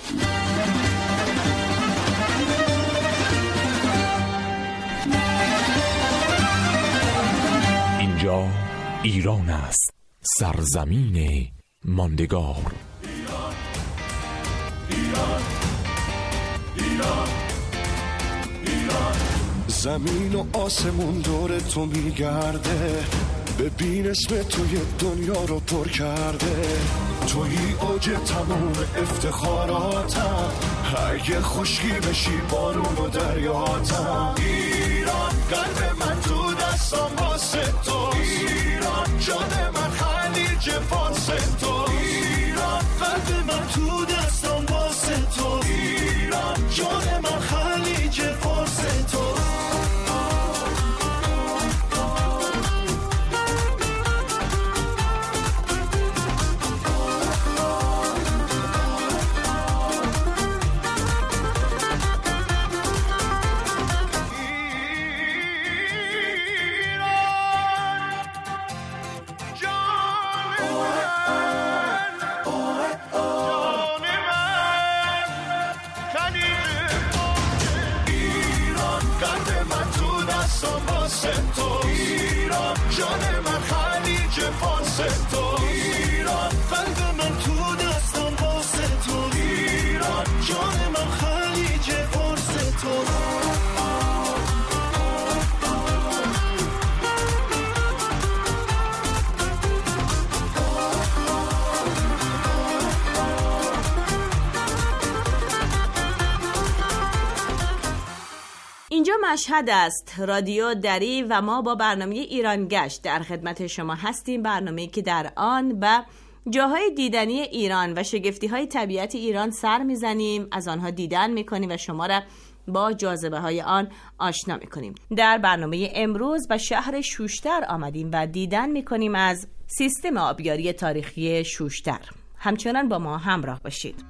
اینجا ایران است، سرزمین ماندگار. ایران ایران ایران ایران. زمین و آسمون دور تو میگرده، ببین اسم توی دنیا رو پر کرده. توی اوج تمام افتخاراتم، اگه خشکی بشی بارون و دریاتم. ایران قلب من تو دستم واسه تو، ایران جان من خلیج فارس تو، ایران قلب من تو دستم واسه تو، ایران جان من خلیج فارس تو. ایران جان من خلیج فارس تو، ایران قلب من تو دستم واسه تو، ایران جان من خلیج فارس تو. اینجا مشهد است، رادیو دری و ما با برنامه ایران گشت در خدمت شما هستیم. برنامه‌ای که در آن به جاهای دیدنی ایران و شگفتی‌های طبیعت ایران سر میزنیم، از آنها دیدن میکنیم و شما را با جاذبه‌های آن آشنا میکنیم. در برنامه امروز به شهر شوشتر آمدیم و دیدن میکنیم از سیستم آبیاری تاریخی شوشتر. همچنان با ما همراه باشید.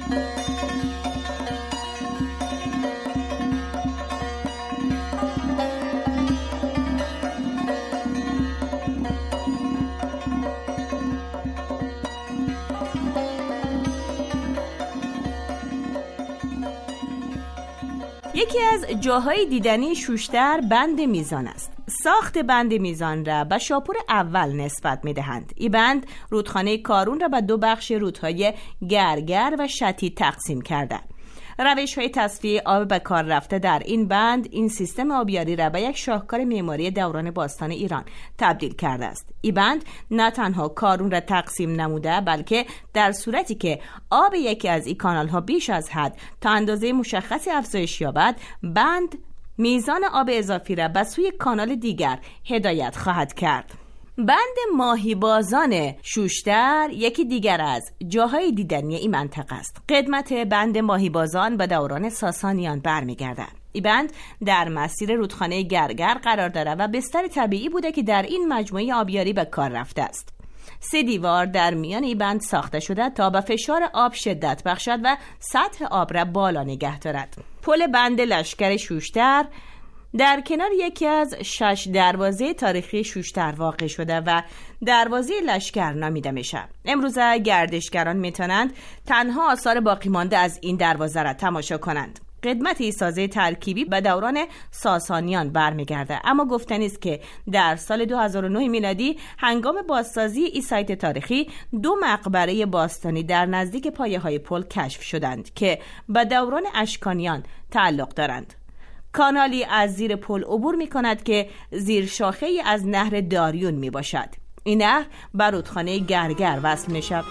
یکی از جاهای دیدنی شوشتر بند میزان است. ساخت بند میزان را به شاپور اول نسبت میدهند. این بند رودخانه کارون را به دو بخش رودهای گرگر و شتی تقسیم کرده. روش‌های تصفیه آب به کار رفته در این بند این سیستم آبیاری را به یک شاهکار معماری دوران باستان ایران تبدیل کرده است. این بند نه تنها کارون را تقسیم نموده، بلکه در صورتی که آب یکی از این کانال‌ها بیش از حد تا اندازه مشخصی افزایش یابد، بند میزان آب اضافی را به سوی کانال دیگر هدایت خواهد کرد. بند ماهیبازان شوشتر یکی دیگر از جاهای دیدنی این منطقه است. قدمت بند ماهیبازان به دوران ساسانیان برمیگردد. این بند در مسیر رودخانه گرگر قرار دارد و بستر طبیعی بوده که در این مجموعه آبیاری به کار رفته است. 3 دیوار در میان این بند ساخته شده تا به فشار آب شدت بخشد و سطح آب را بالا نگه دارد. پل بند لشکر شوشتر در کنار یکی از 6 دروازه تاریخی شوشتر واقع شده و دروازه لشکر نامیده میشه. امروزه گردشگران میتونند تنها آثار باقی مانده از این دروازه را تماشا کنند. قدمت این سازه ترکیبی به دوران ساسانیان برمیگرده، اما گفتنی است که در سال 2009 میلادی هنگام بازسازی این سایت تاریخی 2 مقبره باستانی در نزدیک پایه‌های پل کشف شدند که به دوران اشکانیان تعلق دارند. کانالی از زیر پل عبور می کند که زیر شاخه‌ای از نهر داریون می باشد. این نهر بر رودخانه گرگر وصل می شود.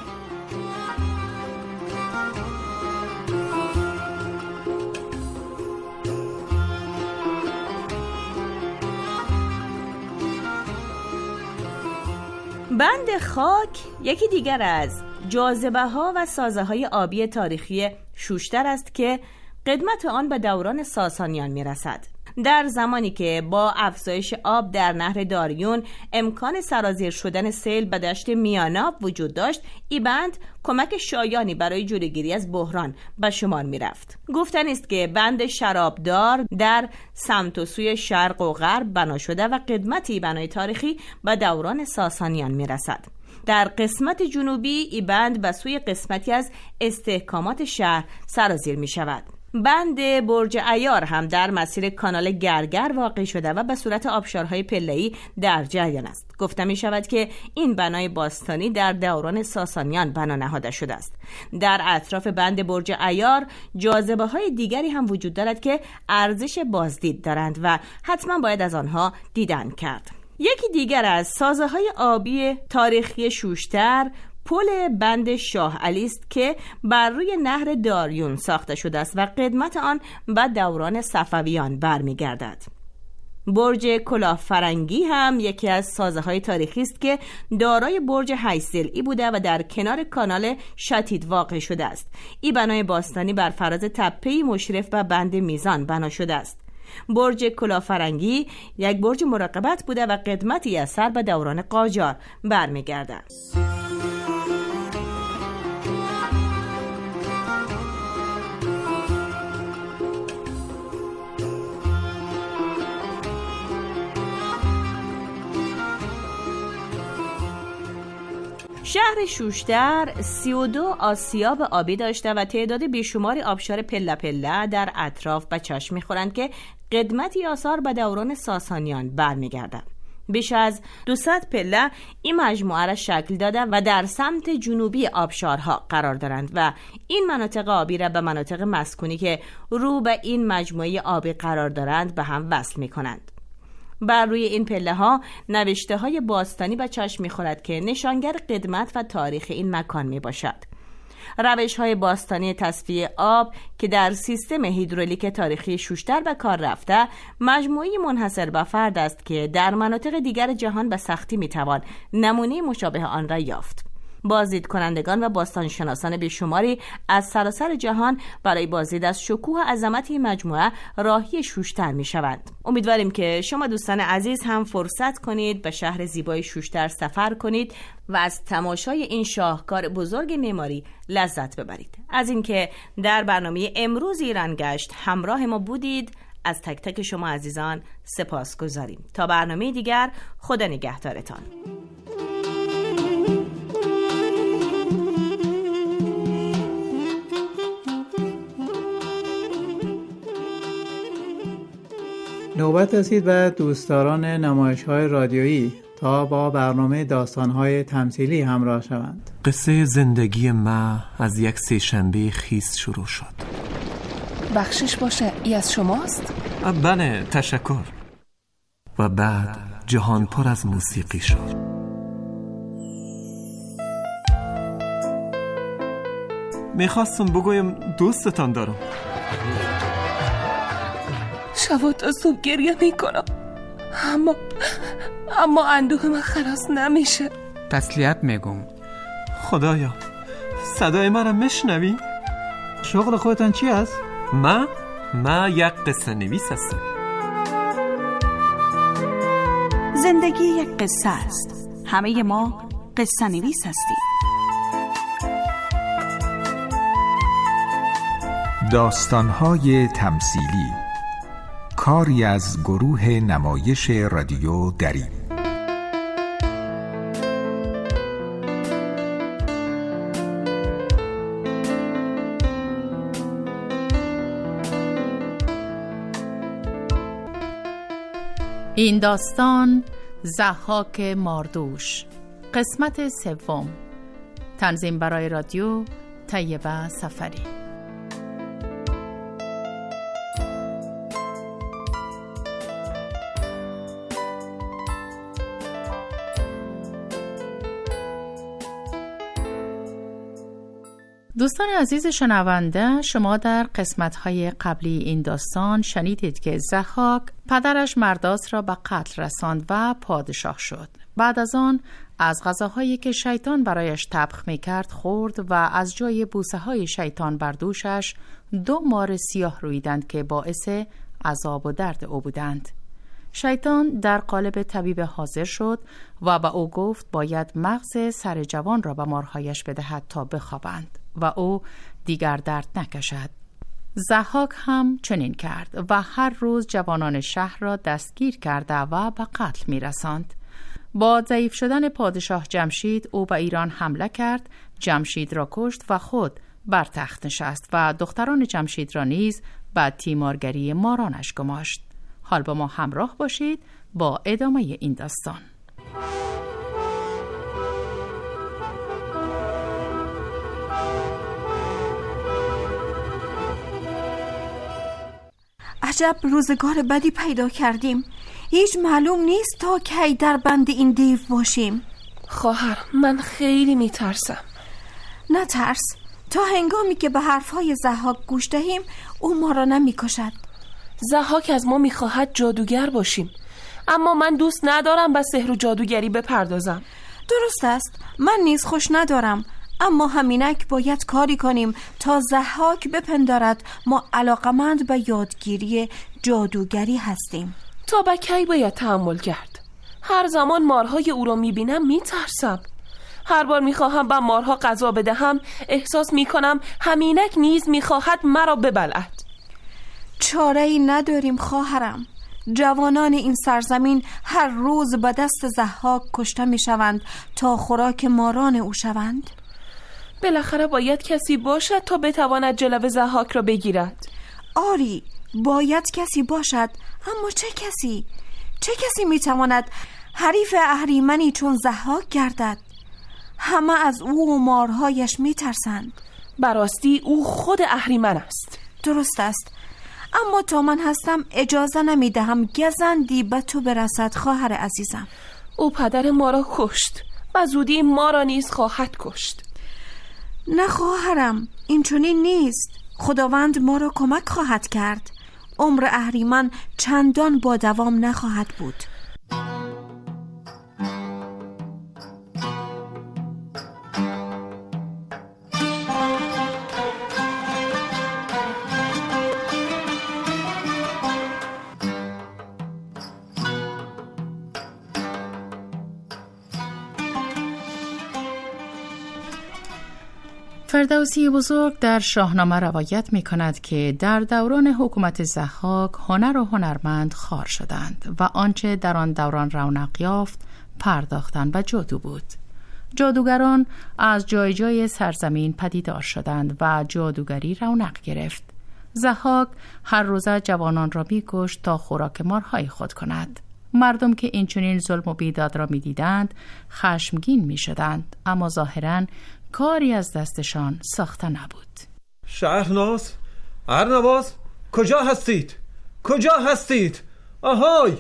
بند خاک یکی دیگر از جاذبه‌ها و سازه‌های آبی تاریخی شوشتر است که قدمت آن به دوران ساسانیان می‌رسد. در زمانی که با افزایش آب در نهر داریون امکان سرازیر شدن سیل به دشت میاناب وجود داشت، این بند کمک شایانی برای جلوگیری از بحران به شمار می رفت. گفتن است که بند شرابدار در سمت و سوی شرق و غرب بنا شده و قدمتی بنای تاریخی به دوران ساسانیان می رسد. در قسمت جنوبی این بند به سوی قسمتی از استحکامات شهر سرازیر می شود. بند برج عیار هم در مسیر کانال گرگر واقع شده و به صورت آبشارهای پله‌ای در جریان است. گفته می شود که این بنای باستانی در دوران ساسانیان بنا نهاده شده است. در اطراف بند برج عیار جاذبه های دیگری هم وجود دارد که ارزش بازدید دارند و حتما باید از آنها دیدن کرد. یکی دیگر از سازه های آبی تاریخی شوشتر پل بند شاه علی است که بر روی نهر داریون ساخته شده است و قدمت آن به دوران صفویان برمیگردد. برج کلاه فرنگی هم یکی از سازه‌های تاریخی است که دارای برج 8 ضلعی بوده و در کنار کانال شتید واقع شده است. این بنای باستانی بر فراز تپه‌ای مشرف به بند میزان بنا شده است. برج کلاه فرنگی یک برج مراقبت بوده و قدمتی از سر به دوران قاجار برمیگردد. شهر شوشتر 32 آسیاب آبی داشته و تعداد بیشماری آبشار پله پله در اطراف به چشم می‌خورند که قدمتی آثار به دوران ساسانیان برمیگردند. بیش از 200 پله این مجموعه را شکل داده و در سمت جنوبی آبشارها قرار دارند و این مناطق آبی را به مناطق مسکونی که رو به این مجموعه آبی قرار دارند به هم وصل می‌کنند. بر روی این پله ها نوشته های باستانی به چشم می‌خورد که نشانگر قدمت و تاریخ این مکان می باشد. روش های باستانی تصفیه آب که در سیستم هیدرولیک تاریخی شوشتر به کار رفته مجموعی منحصر به فرد است که در مناطق دیگر جهان به سختی میتوان نمونه مشابه آن را یافت. بازدید کنندگان و باستانشناسان بیشماری از سراسر جهان برای بازدید از شکوه و عظمت این مجموعه راهی شوشتر می شوند. امیدواریم که شما دوستان عزیز هم فرصت کنید به شهر زیبای شوشتر سفر کنید و از تماشای این شاهکار بزرگ معماری لذت ببرید. از اینکه در برنامه امروز ایران گشت همراه ما بودید از تک تک شما عزیزان سپاس گذاریم. تا برنامه دیگر، خدا نگهدارتان. نوبت رسید به دوستداران نمایش‌های رادیویی تا با برنامه داستان‌های تمثیلی همراه شوند. قصه زندگی ما از یک سه‌شنبه خیس شروع شد. بخشش باشه، ای از شماست؟ بله، تشکر. و بعد جهان پر از موسیقی شد. میخواستم بگویم دوستتان دارم. شب تا صبح گریه میکنم اما اندوه من خلاص نمیشه. تسلیت میگم. خدایا، صدای من را میشنوی؟ شغل خودتان چی است؟ من یک قصه نویس هستم. زندگی یک قصه است. همه ما قصه نویس هستیم. داستان‌های تمثیلی، کاری از گروه نمایش رادیو دری. این داستان ضحاک ماردوش، قسمت سوم. تنظیم برای رادیو طیبه سفری. دوستان عزیز شنونده، شما در قسمت‌های قبلی این داستان شنیدید که ضحاک پدرش مرداس را به قتل رساند و پادشاه شد. بعد از آن از غذاهایی که شیطان برایش طبخ می‌کرد خورد و از جای بوسه‌های شیطان بر دوشش 2 مار سیاه رویدند که باعث عذاب و درد او بودند. شیطان در قالب طبیب حاضر شد و به او گفت باید مغز سر جوان را به مارهایش بدهد تا بخوابند و او دیگر درد نکشد. ضحاک هم چنین کرد و هر روز جوانان شهر را دستگیر کرده و به قتل می‌رساند. با ضعیف شدن پادشاه جمشید او به ایران حمله کرد، جمشید را کشت و خود بر تخت نشست و دختران جمشید را نیز به تیمارگری مارانش گماشت. حال با ما همراه باشید با ادامه این داستان. عجب روزگار بدی پیدا کردیم. هیچ معلوم نیست تا کی در بند این دیو باشیم. خواهر، من خیلی میترسم. نه ترس، تا هنگامی که به حرفهای ضحاک گوش دهیم او ما را نمیکشد. ضحاک از ما میخواهد جادوگر باشیم، اما من دوست ندارم به سحر و جادوگری بپردازم. درست است، من نیز خوش ندارم، اما همینک باید کاری کنیم تا ضحاک بپندارد ما علاقمند به یادگیری جادوگری هستیم. تا به کی باید تحمل کرد؟ هر زمان مارهای او را میبینم میترسم. هر بار میخواهم به مارها غذا بدهم احساس میکنم همینک نیز میخواهد مرا ببلعد. چاره‌ای نداریم خواهرم. جوانان این سرزمین هر روز به دست ضحاک کشته میشوند تا خوراک ماران او شوند. بالاخره باید کسی باشد تا بتواند جلو ضحاک را بگیرد. آری، باید کسی باشد، اما چه کسی؟ چه کسی میتواند حریف اهریمنی چون ضحاک گردد؟ همه از او و مارهایش میترسند. براستی او خود اهریمن است. درست است، اما تا من هستم اجازه نمیدهم گزندی به تو برسد خواهر عزیزم. او پدر ما را کشت و زودی ما را نیز خواهد کشت. نه خواهرم، این چنین نیست. خداوند ما را کمک خواهد کرد. عمر اهریمن چندان با دوام نخواهد بود. فردوسی بزرگ در شاهنامه روایت می کند که در دوران حکومت ضحاک هنر و هنرمند خوار شدند و آنچه در آن دوران رونق یافت پرداختن به جادو بود. جادوگران از جای جای سرزمین پدیدار شدند و جادوگری رونق گرفت. ضحاک هر روزه جوانان را می‌کشت تا خوراک مارهای خود کند. مردم که این چنین ظلم و بیداد را می‌دیدند خشمگین می‌شدند، اما ظاهراً کاری از دستشان ساخته نبود. شهرناز، ارنواز، کجا هستید؟ کجا هستید؟ آهای!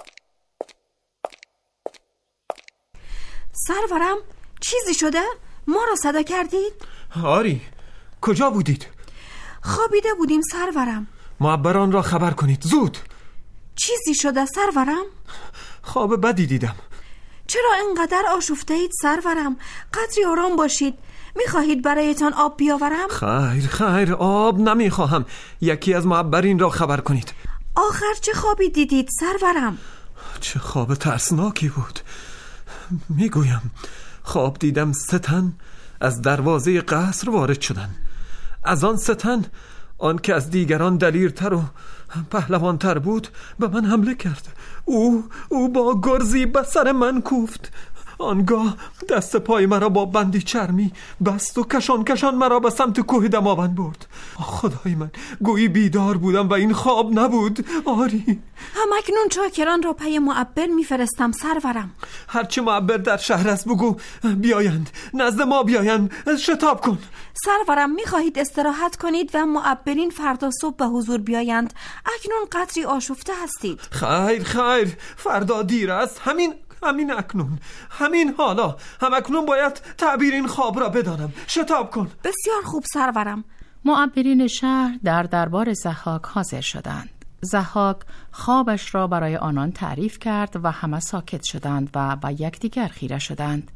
سرورم، چیزی شده؟ ما را صدا کردید؟ آری، کجا بودید؟ خوابیده بودیم سرورم. معبران را خبر کنید، زود! چیزی شده سرورم؟ خواب بدی دیدم. چرا اینقدر آشفته اید سرورم؟ قدری آرام باشید. میخواهید برایتان آب بیاورم؟ خیر آب نمیخواهم. یکی از معبرین را خبر کنید. آخر چه خوابی دیدید سرورم؟ چه خواب ترسناکی بود. میگویم خواب دیدم 3 تن از دروازه قصر وارد شدند. از آن 3 تن آن که از دیگران دلیرتر و پهلوانتر بود به من حمله کرد. او با گرزی به سر من کوفت. آنگاه دست پای مرا با بندی چرمی بست و کشان مرا به سمت کوه دماوند برد. خدای من، گویی بیدار بودم و این خواب نبود. آری، همکنون چاکران را پی معبر میفرستم سرورم. هرچه معبر در شهر است بگو بیایند، نزد ما بیایند. شتاب کن سرورم. میخواهید استراحت کنید و معبرین فردا صبح به حضور بیایند؟ اکنون قدری آشفته هستید. خیر فردا دیر است. همین اکنون، همین حالا، اکنون باید تعبیر این خواب را بدانم. شتاب کن. بسیار خوب سرورم. معبرین شهر در دربار ضحاک حاضر شدند. ضحاک خوابش را برای آنان تعریف کرد و همه ساکت شدند و به یکدیگر خیره شدند.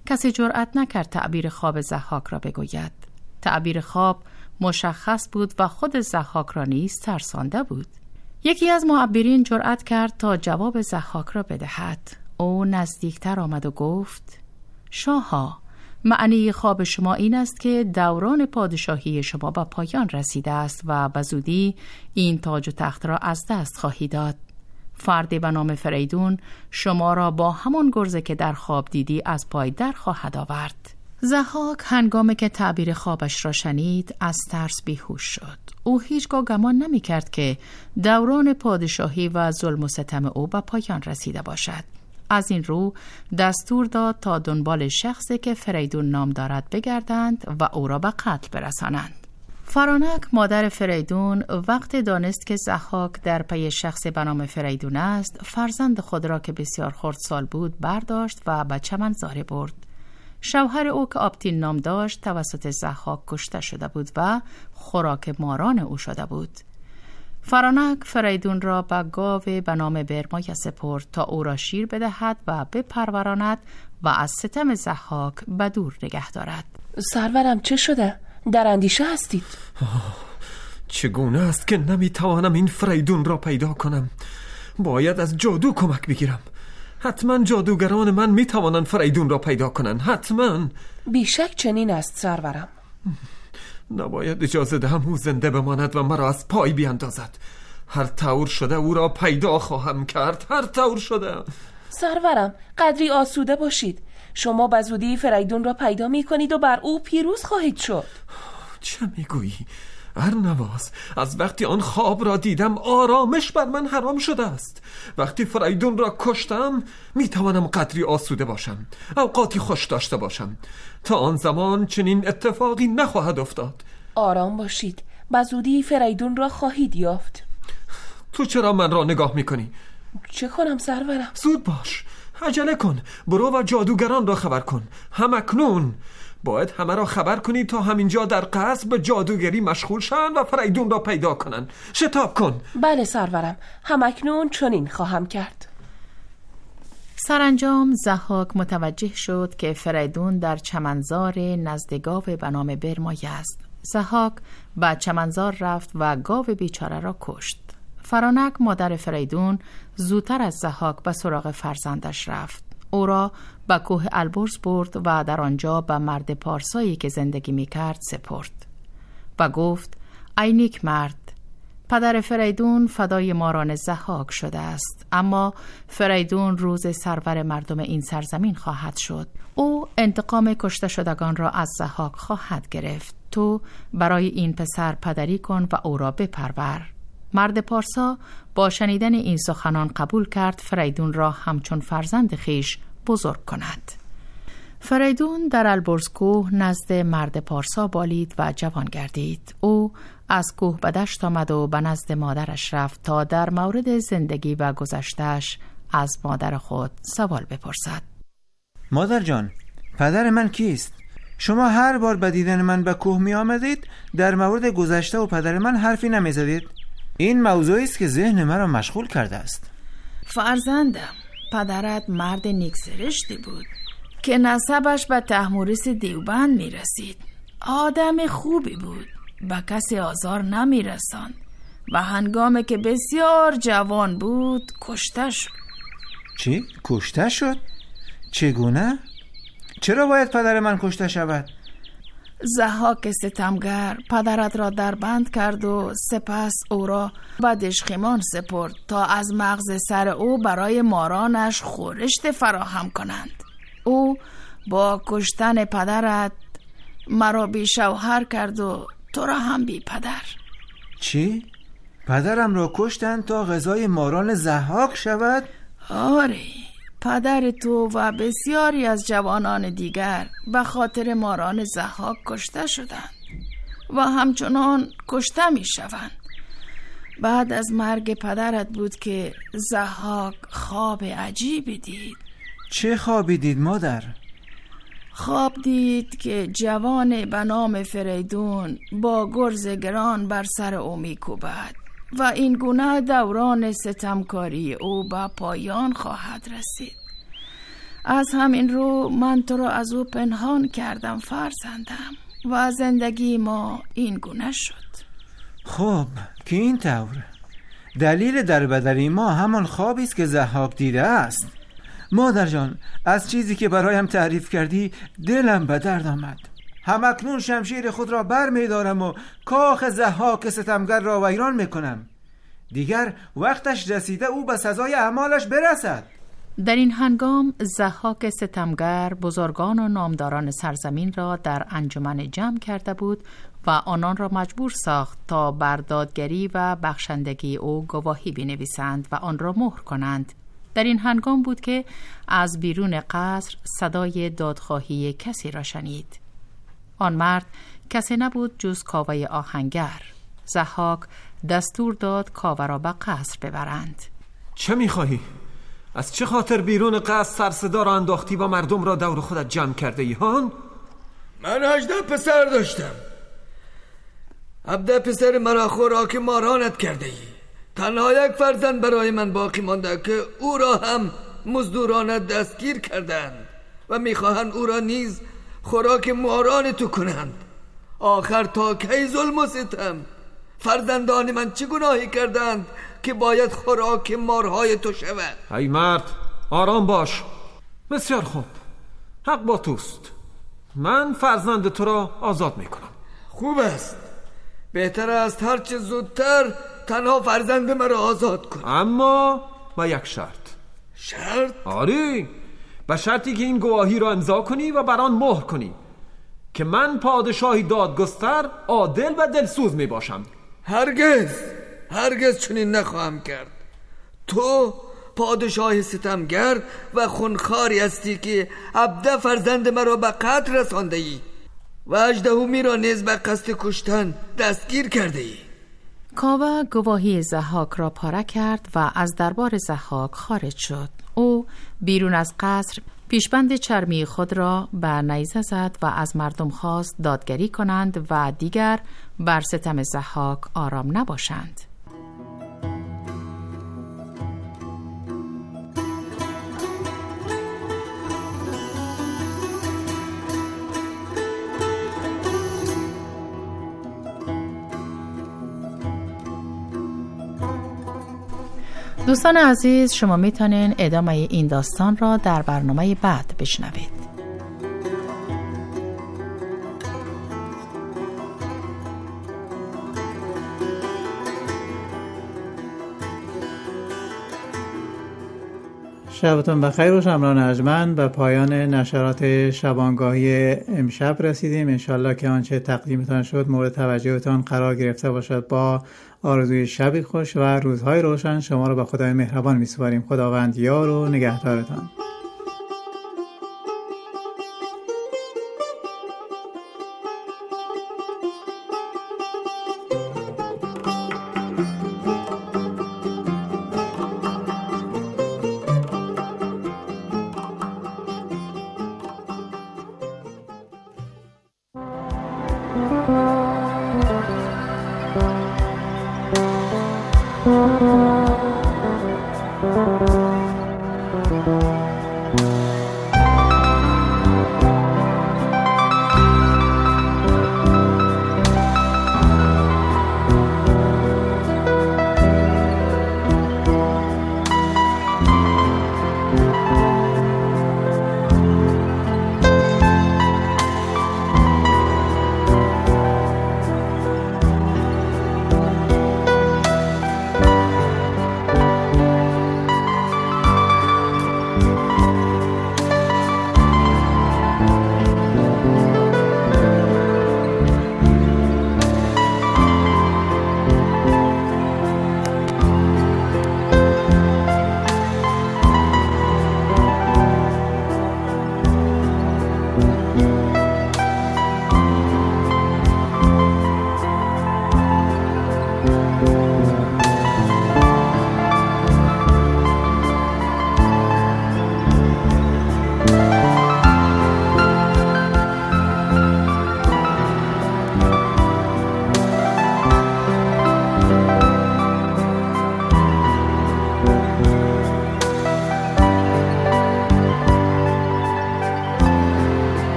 کسی جرأت نکرد تعبیر خواب ضحاک را بگوید. تعبیر خواب مشخص بود و خود ضحاک را نیز ترسانده بود. یکی از معبرین جرأت کرد تا جواب ضحاک را بدهد. او نزدیکتر آمد و گفت: شاها، معنی خواب شما این است که دوران پادشاهی شما به پایان رسیده است و به زودی این تاج و تخت را از دست خواهی داد. فردی به نام فریدون شما را با همان گرزه که در خواب دیدی از پای در خواهد آورد. ضحاک هنگامی که تعبیر خوابش را شنید از ترس بیهوش شد. او هیچگاه گمان نمی کرد که دوران پادشاهی و ظلم و ستم او به پایان رسیده باشد. از این رو دستور داد تا دنبال شخصی که فریدون نام دارد بگردند و او را به قتل برسانند. فرانک مادر فریدون وقتی دانست که ضحاک در پی شخصی به نام فریدون است، فرزند خود را که بسیار خردسال بود برداشت و به چمنزاری برد. شوهر او که آبتین نام داشت توسط ضحاک کشته شده بود و خوراک ماران او شده بود. فرانک فریدون را به گاو به نام برمایه سپرد تا او را شیر بدهد و بپروراند و از ستم ضحاک به دور نگه دارد. سرورم چه شده؟ در اندیشه هستید؟ چگونه است که نمیتوانم این فریدون را پیدا کنم؟ باید از جادو کمک بگیرم. حتما جادوگران من میتوانند فریدون را پیدا کنند. حتما. بیشک چنین است سرورم. نباید اجازه دهم او زنده بماند و مرا از پای بیاندازد. هر طور شده او را پیدا خواهم کرد. هر طور شده. سرورم قدری آسوده باشید. شما به زودی فریدون را پیدا می کنید و بر او پیروز خواهید شد. چه میگویی؟ ارنواز، از وقتی آن خواب را دیدم آرامش بر من حرام شده است. وقتی فریدون را کشتم میتوانم قدری آسوده باشم، اوقاتی خوش داشته باشم. تا آن زمان چنین اتفاقی نخواهد افتاد. آرام باشید، به زودی فریدون را خواهید یافت. تو چرا من را نگاه میکنی؟ چه کنم سرورم؟ زود باش، عجله کن، برو و جادوگران را خبر کن. همکنون باید همه را خبر کنی تا همینجا در قصر به جادوگری مشغول شن و فریدون را پیدا کنن. شتاب کن. بله سرورم، همکنون چنین خواهم کرد. سرانجام ضحاک متوجه شد که فریدون در چمنزار نزد گاو به نام برمایه است. ضحاک به چمنزار رفت و گاو بیچاره را کشت. فرانک مادر فریدون زودتر از ضحاک به سراغ فرزندش رفت. او را به کوه البرز برد و در آنجا به مرد پارسایی که زندگی می کرد سپرد و گفت: ای نیک مرد، پدر فریدون فدای ماران ضحاک شده است، اما فریدون روز سرور مردم این سرزمین خواهد شد. او انتقام کشته شدگان را از ضحاک خواهد گرفت. تو برای این پسر پدری کن و او را بپرور. مرد پارسا با شنیدن این سخنان قبول کرد فریدون را همچون فرزند خیش بزرگ کند. فریدون در البرز کوه نزد مرد پارسا بالید و جوان گردید. او از کوه به دشت آمد و به نزد مادرش رفت تا در مورد زندگی و گذشته‌اش از مادر خود سوال بپرسد. مادر جان، پدر من کیست؟ شما هر بار به دیدن من به کوه می آمدید در مورد گذشته و پدر من حرفی نمی زدید. این موضوعی است که ذهن مرا مشغول کرده است. فرزندم، پدرت مرد نیکسرشتی بود که نسبش به تحمورس دیوبند می رسید. آدم خوبی بود، به کسی آزار نمی رساند و هنگامی که بسیار جوان بود کشته شد. چی؟ کشته شد؟ چگونه؟ چرا باید پدر من کشته شود؟ ضحاک ستمگر پدرت را در بند کرد و سپس او را به دژخیمان سپرد تا از مغز سر او برای مارانش خورشت فراهم کنند. او با کشتن پدرت مرا بی شوهر کرد و تو را هم بی پدر. چی؟ پدرم را کشتند تا غذای ماران ضحاک شود؟ آره، پدر تو و بسیاری از جوانان دیگر به خاطر ماران ضحاک کشته شدند و همچنان کشته می شوند. بعد از مرگ پدرت بود که ضحاک خواب عجیبی دید. چه خوابی دید مادر؟ خواب دید که جوان به نام فریدون با گرز گران بر سر او می کوبد و این گونه دوران ستمکاری او به پایان خواهد رسید. از همین رو من تو را از او پنهان کردم فرزندم و زندگی ما این گونه شد. خب که این طور دلیل دربدری ما همان خوابی است که ضحاک دیده است. مادر جان، از چیزی که برایم تعریف کردی دلم به درد آمد. همکنون شمشیر خود را بر می دارم و کاخ ضحاک ستمگر را ویران می کنم. دیگر وقتش رسیده او به سزای اعمالش برسد. در این هنگام ضحاک ستمگر بزرگان و نامداران سرزمین را در انجمن جمع کرده بود و آنان را مجبور ساخت تا بر دادگری و بخشندگی او گواهی بنویسند و آن را مهر کنند. در این هنگام بود که از بیرون قصر صدای دادخواهی کسی را شنید. آن مرد کسی نبود جز کاوه آهنگر. ضحاک دستور داد کاوه را به قصر ببرند. چه می‌خواهی؟ از چه خاطر بیرون قصر سرصدا را انداختی و مردم را دور خودت جمع کرده ای هان؟ من 18 پسر داشتم. 17 پسر مرا خوراک مارانت کرده ای. تنها یک فرزند برای من باقی مانده که او را هم مزدورانه دستگیر کردند و میخواهند او را نیز خوراک ماران تو کنند. آخر تا کی ظلم و ستم؟ فرزندان من چه گناهی کردند که باید خوراک مارهای تو شود؟ ای مرد، آرام باش. بسیار خوب، حق با توست. من فرزند تو را آزاد میکنم. خوب است. بهتر است هر چه زودتر تنها فرزند مرا آزاد کن. اما با یک شرط. شرط؟ آری، به شرطی که این گواهی را امضا کنی و بر آن مهر کنی که من پادشاهی دادگستر، عادل و دلسوز می باشم. هرگز چنین نخواهم کرد. تو پادشاه ستمگر و خونخواری هستی که 17 فرزند مرا به قتل رسانده ای و 18می را نیز به قصد کشتن دستگیر کرده ای. کاوه گواهی ضحاک را پاره کرد و از دربار ضحاک خارج شد. او بیرون از قصر پیشبند چرمی خود را به نیزه زد و از مردم خواست دادگری کنند و دیگر بر ستم ضحاک آرام نباشند. دوستان عزیز، شما میتونین ادامه این داستان را در برنامه بعد بشنوید. شبتون بخیر و شمران ارجمند. به پایان نشرات شبانگاهی امشب رسیدیم. انشالله که آنچه تقدیمتان شد مورد توجهتان قرار گرفته باشد. با آرزوی شبی خوش و روزهای روشن شما را به خدای مهربان می‌سپاریم. خداوند یار و نگهدارتان. Thank you.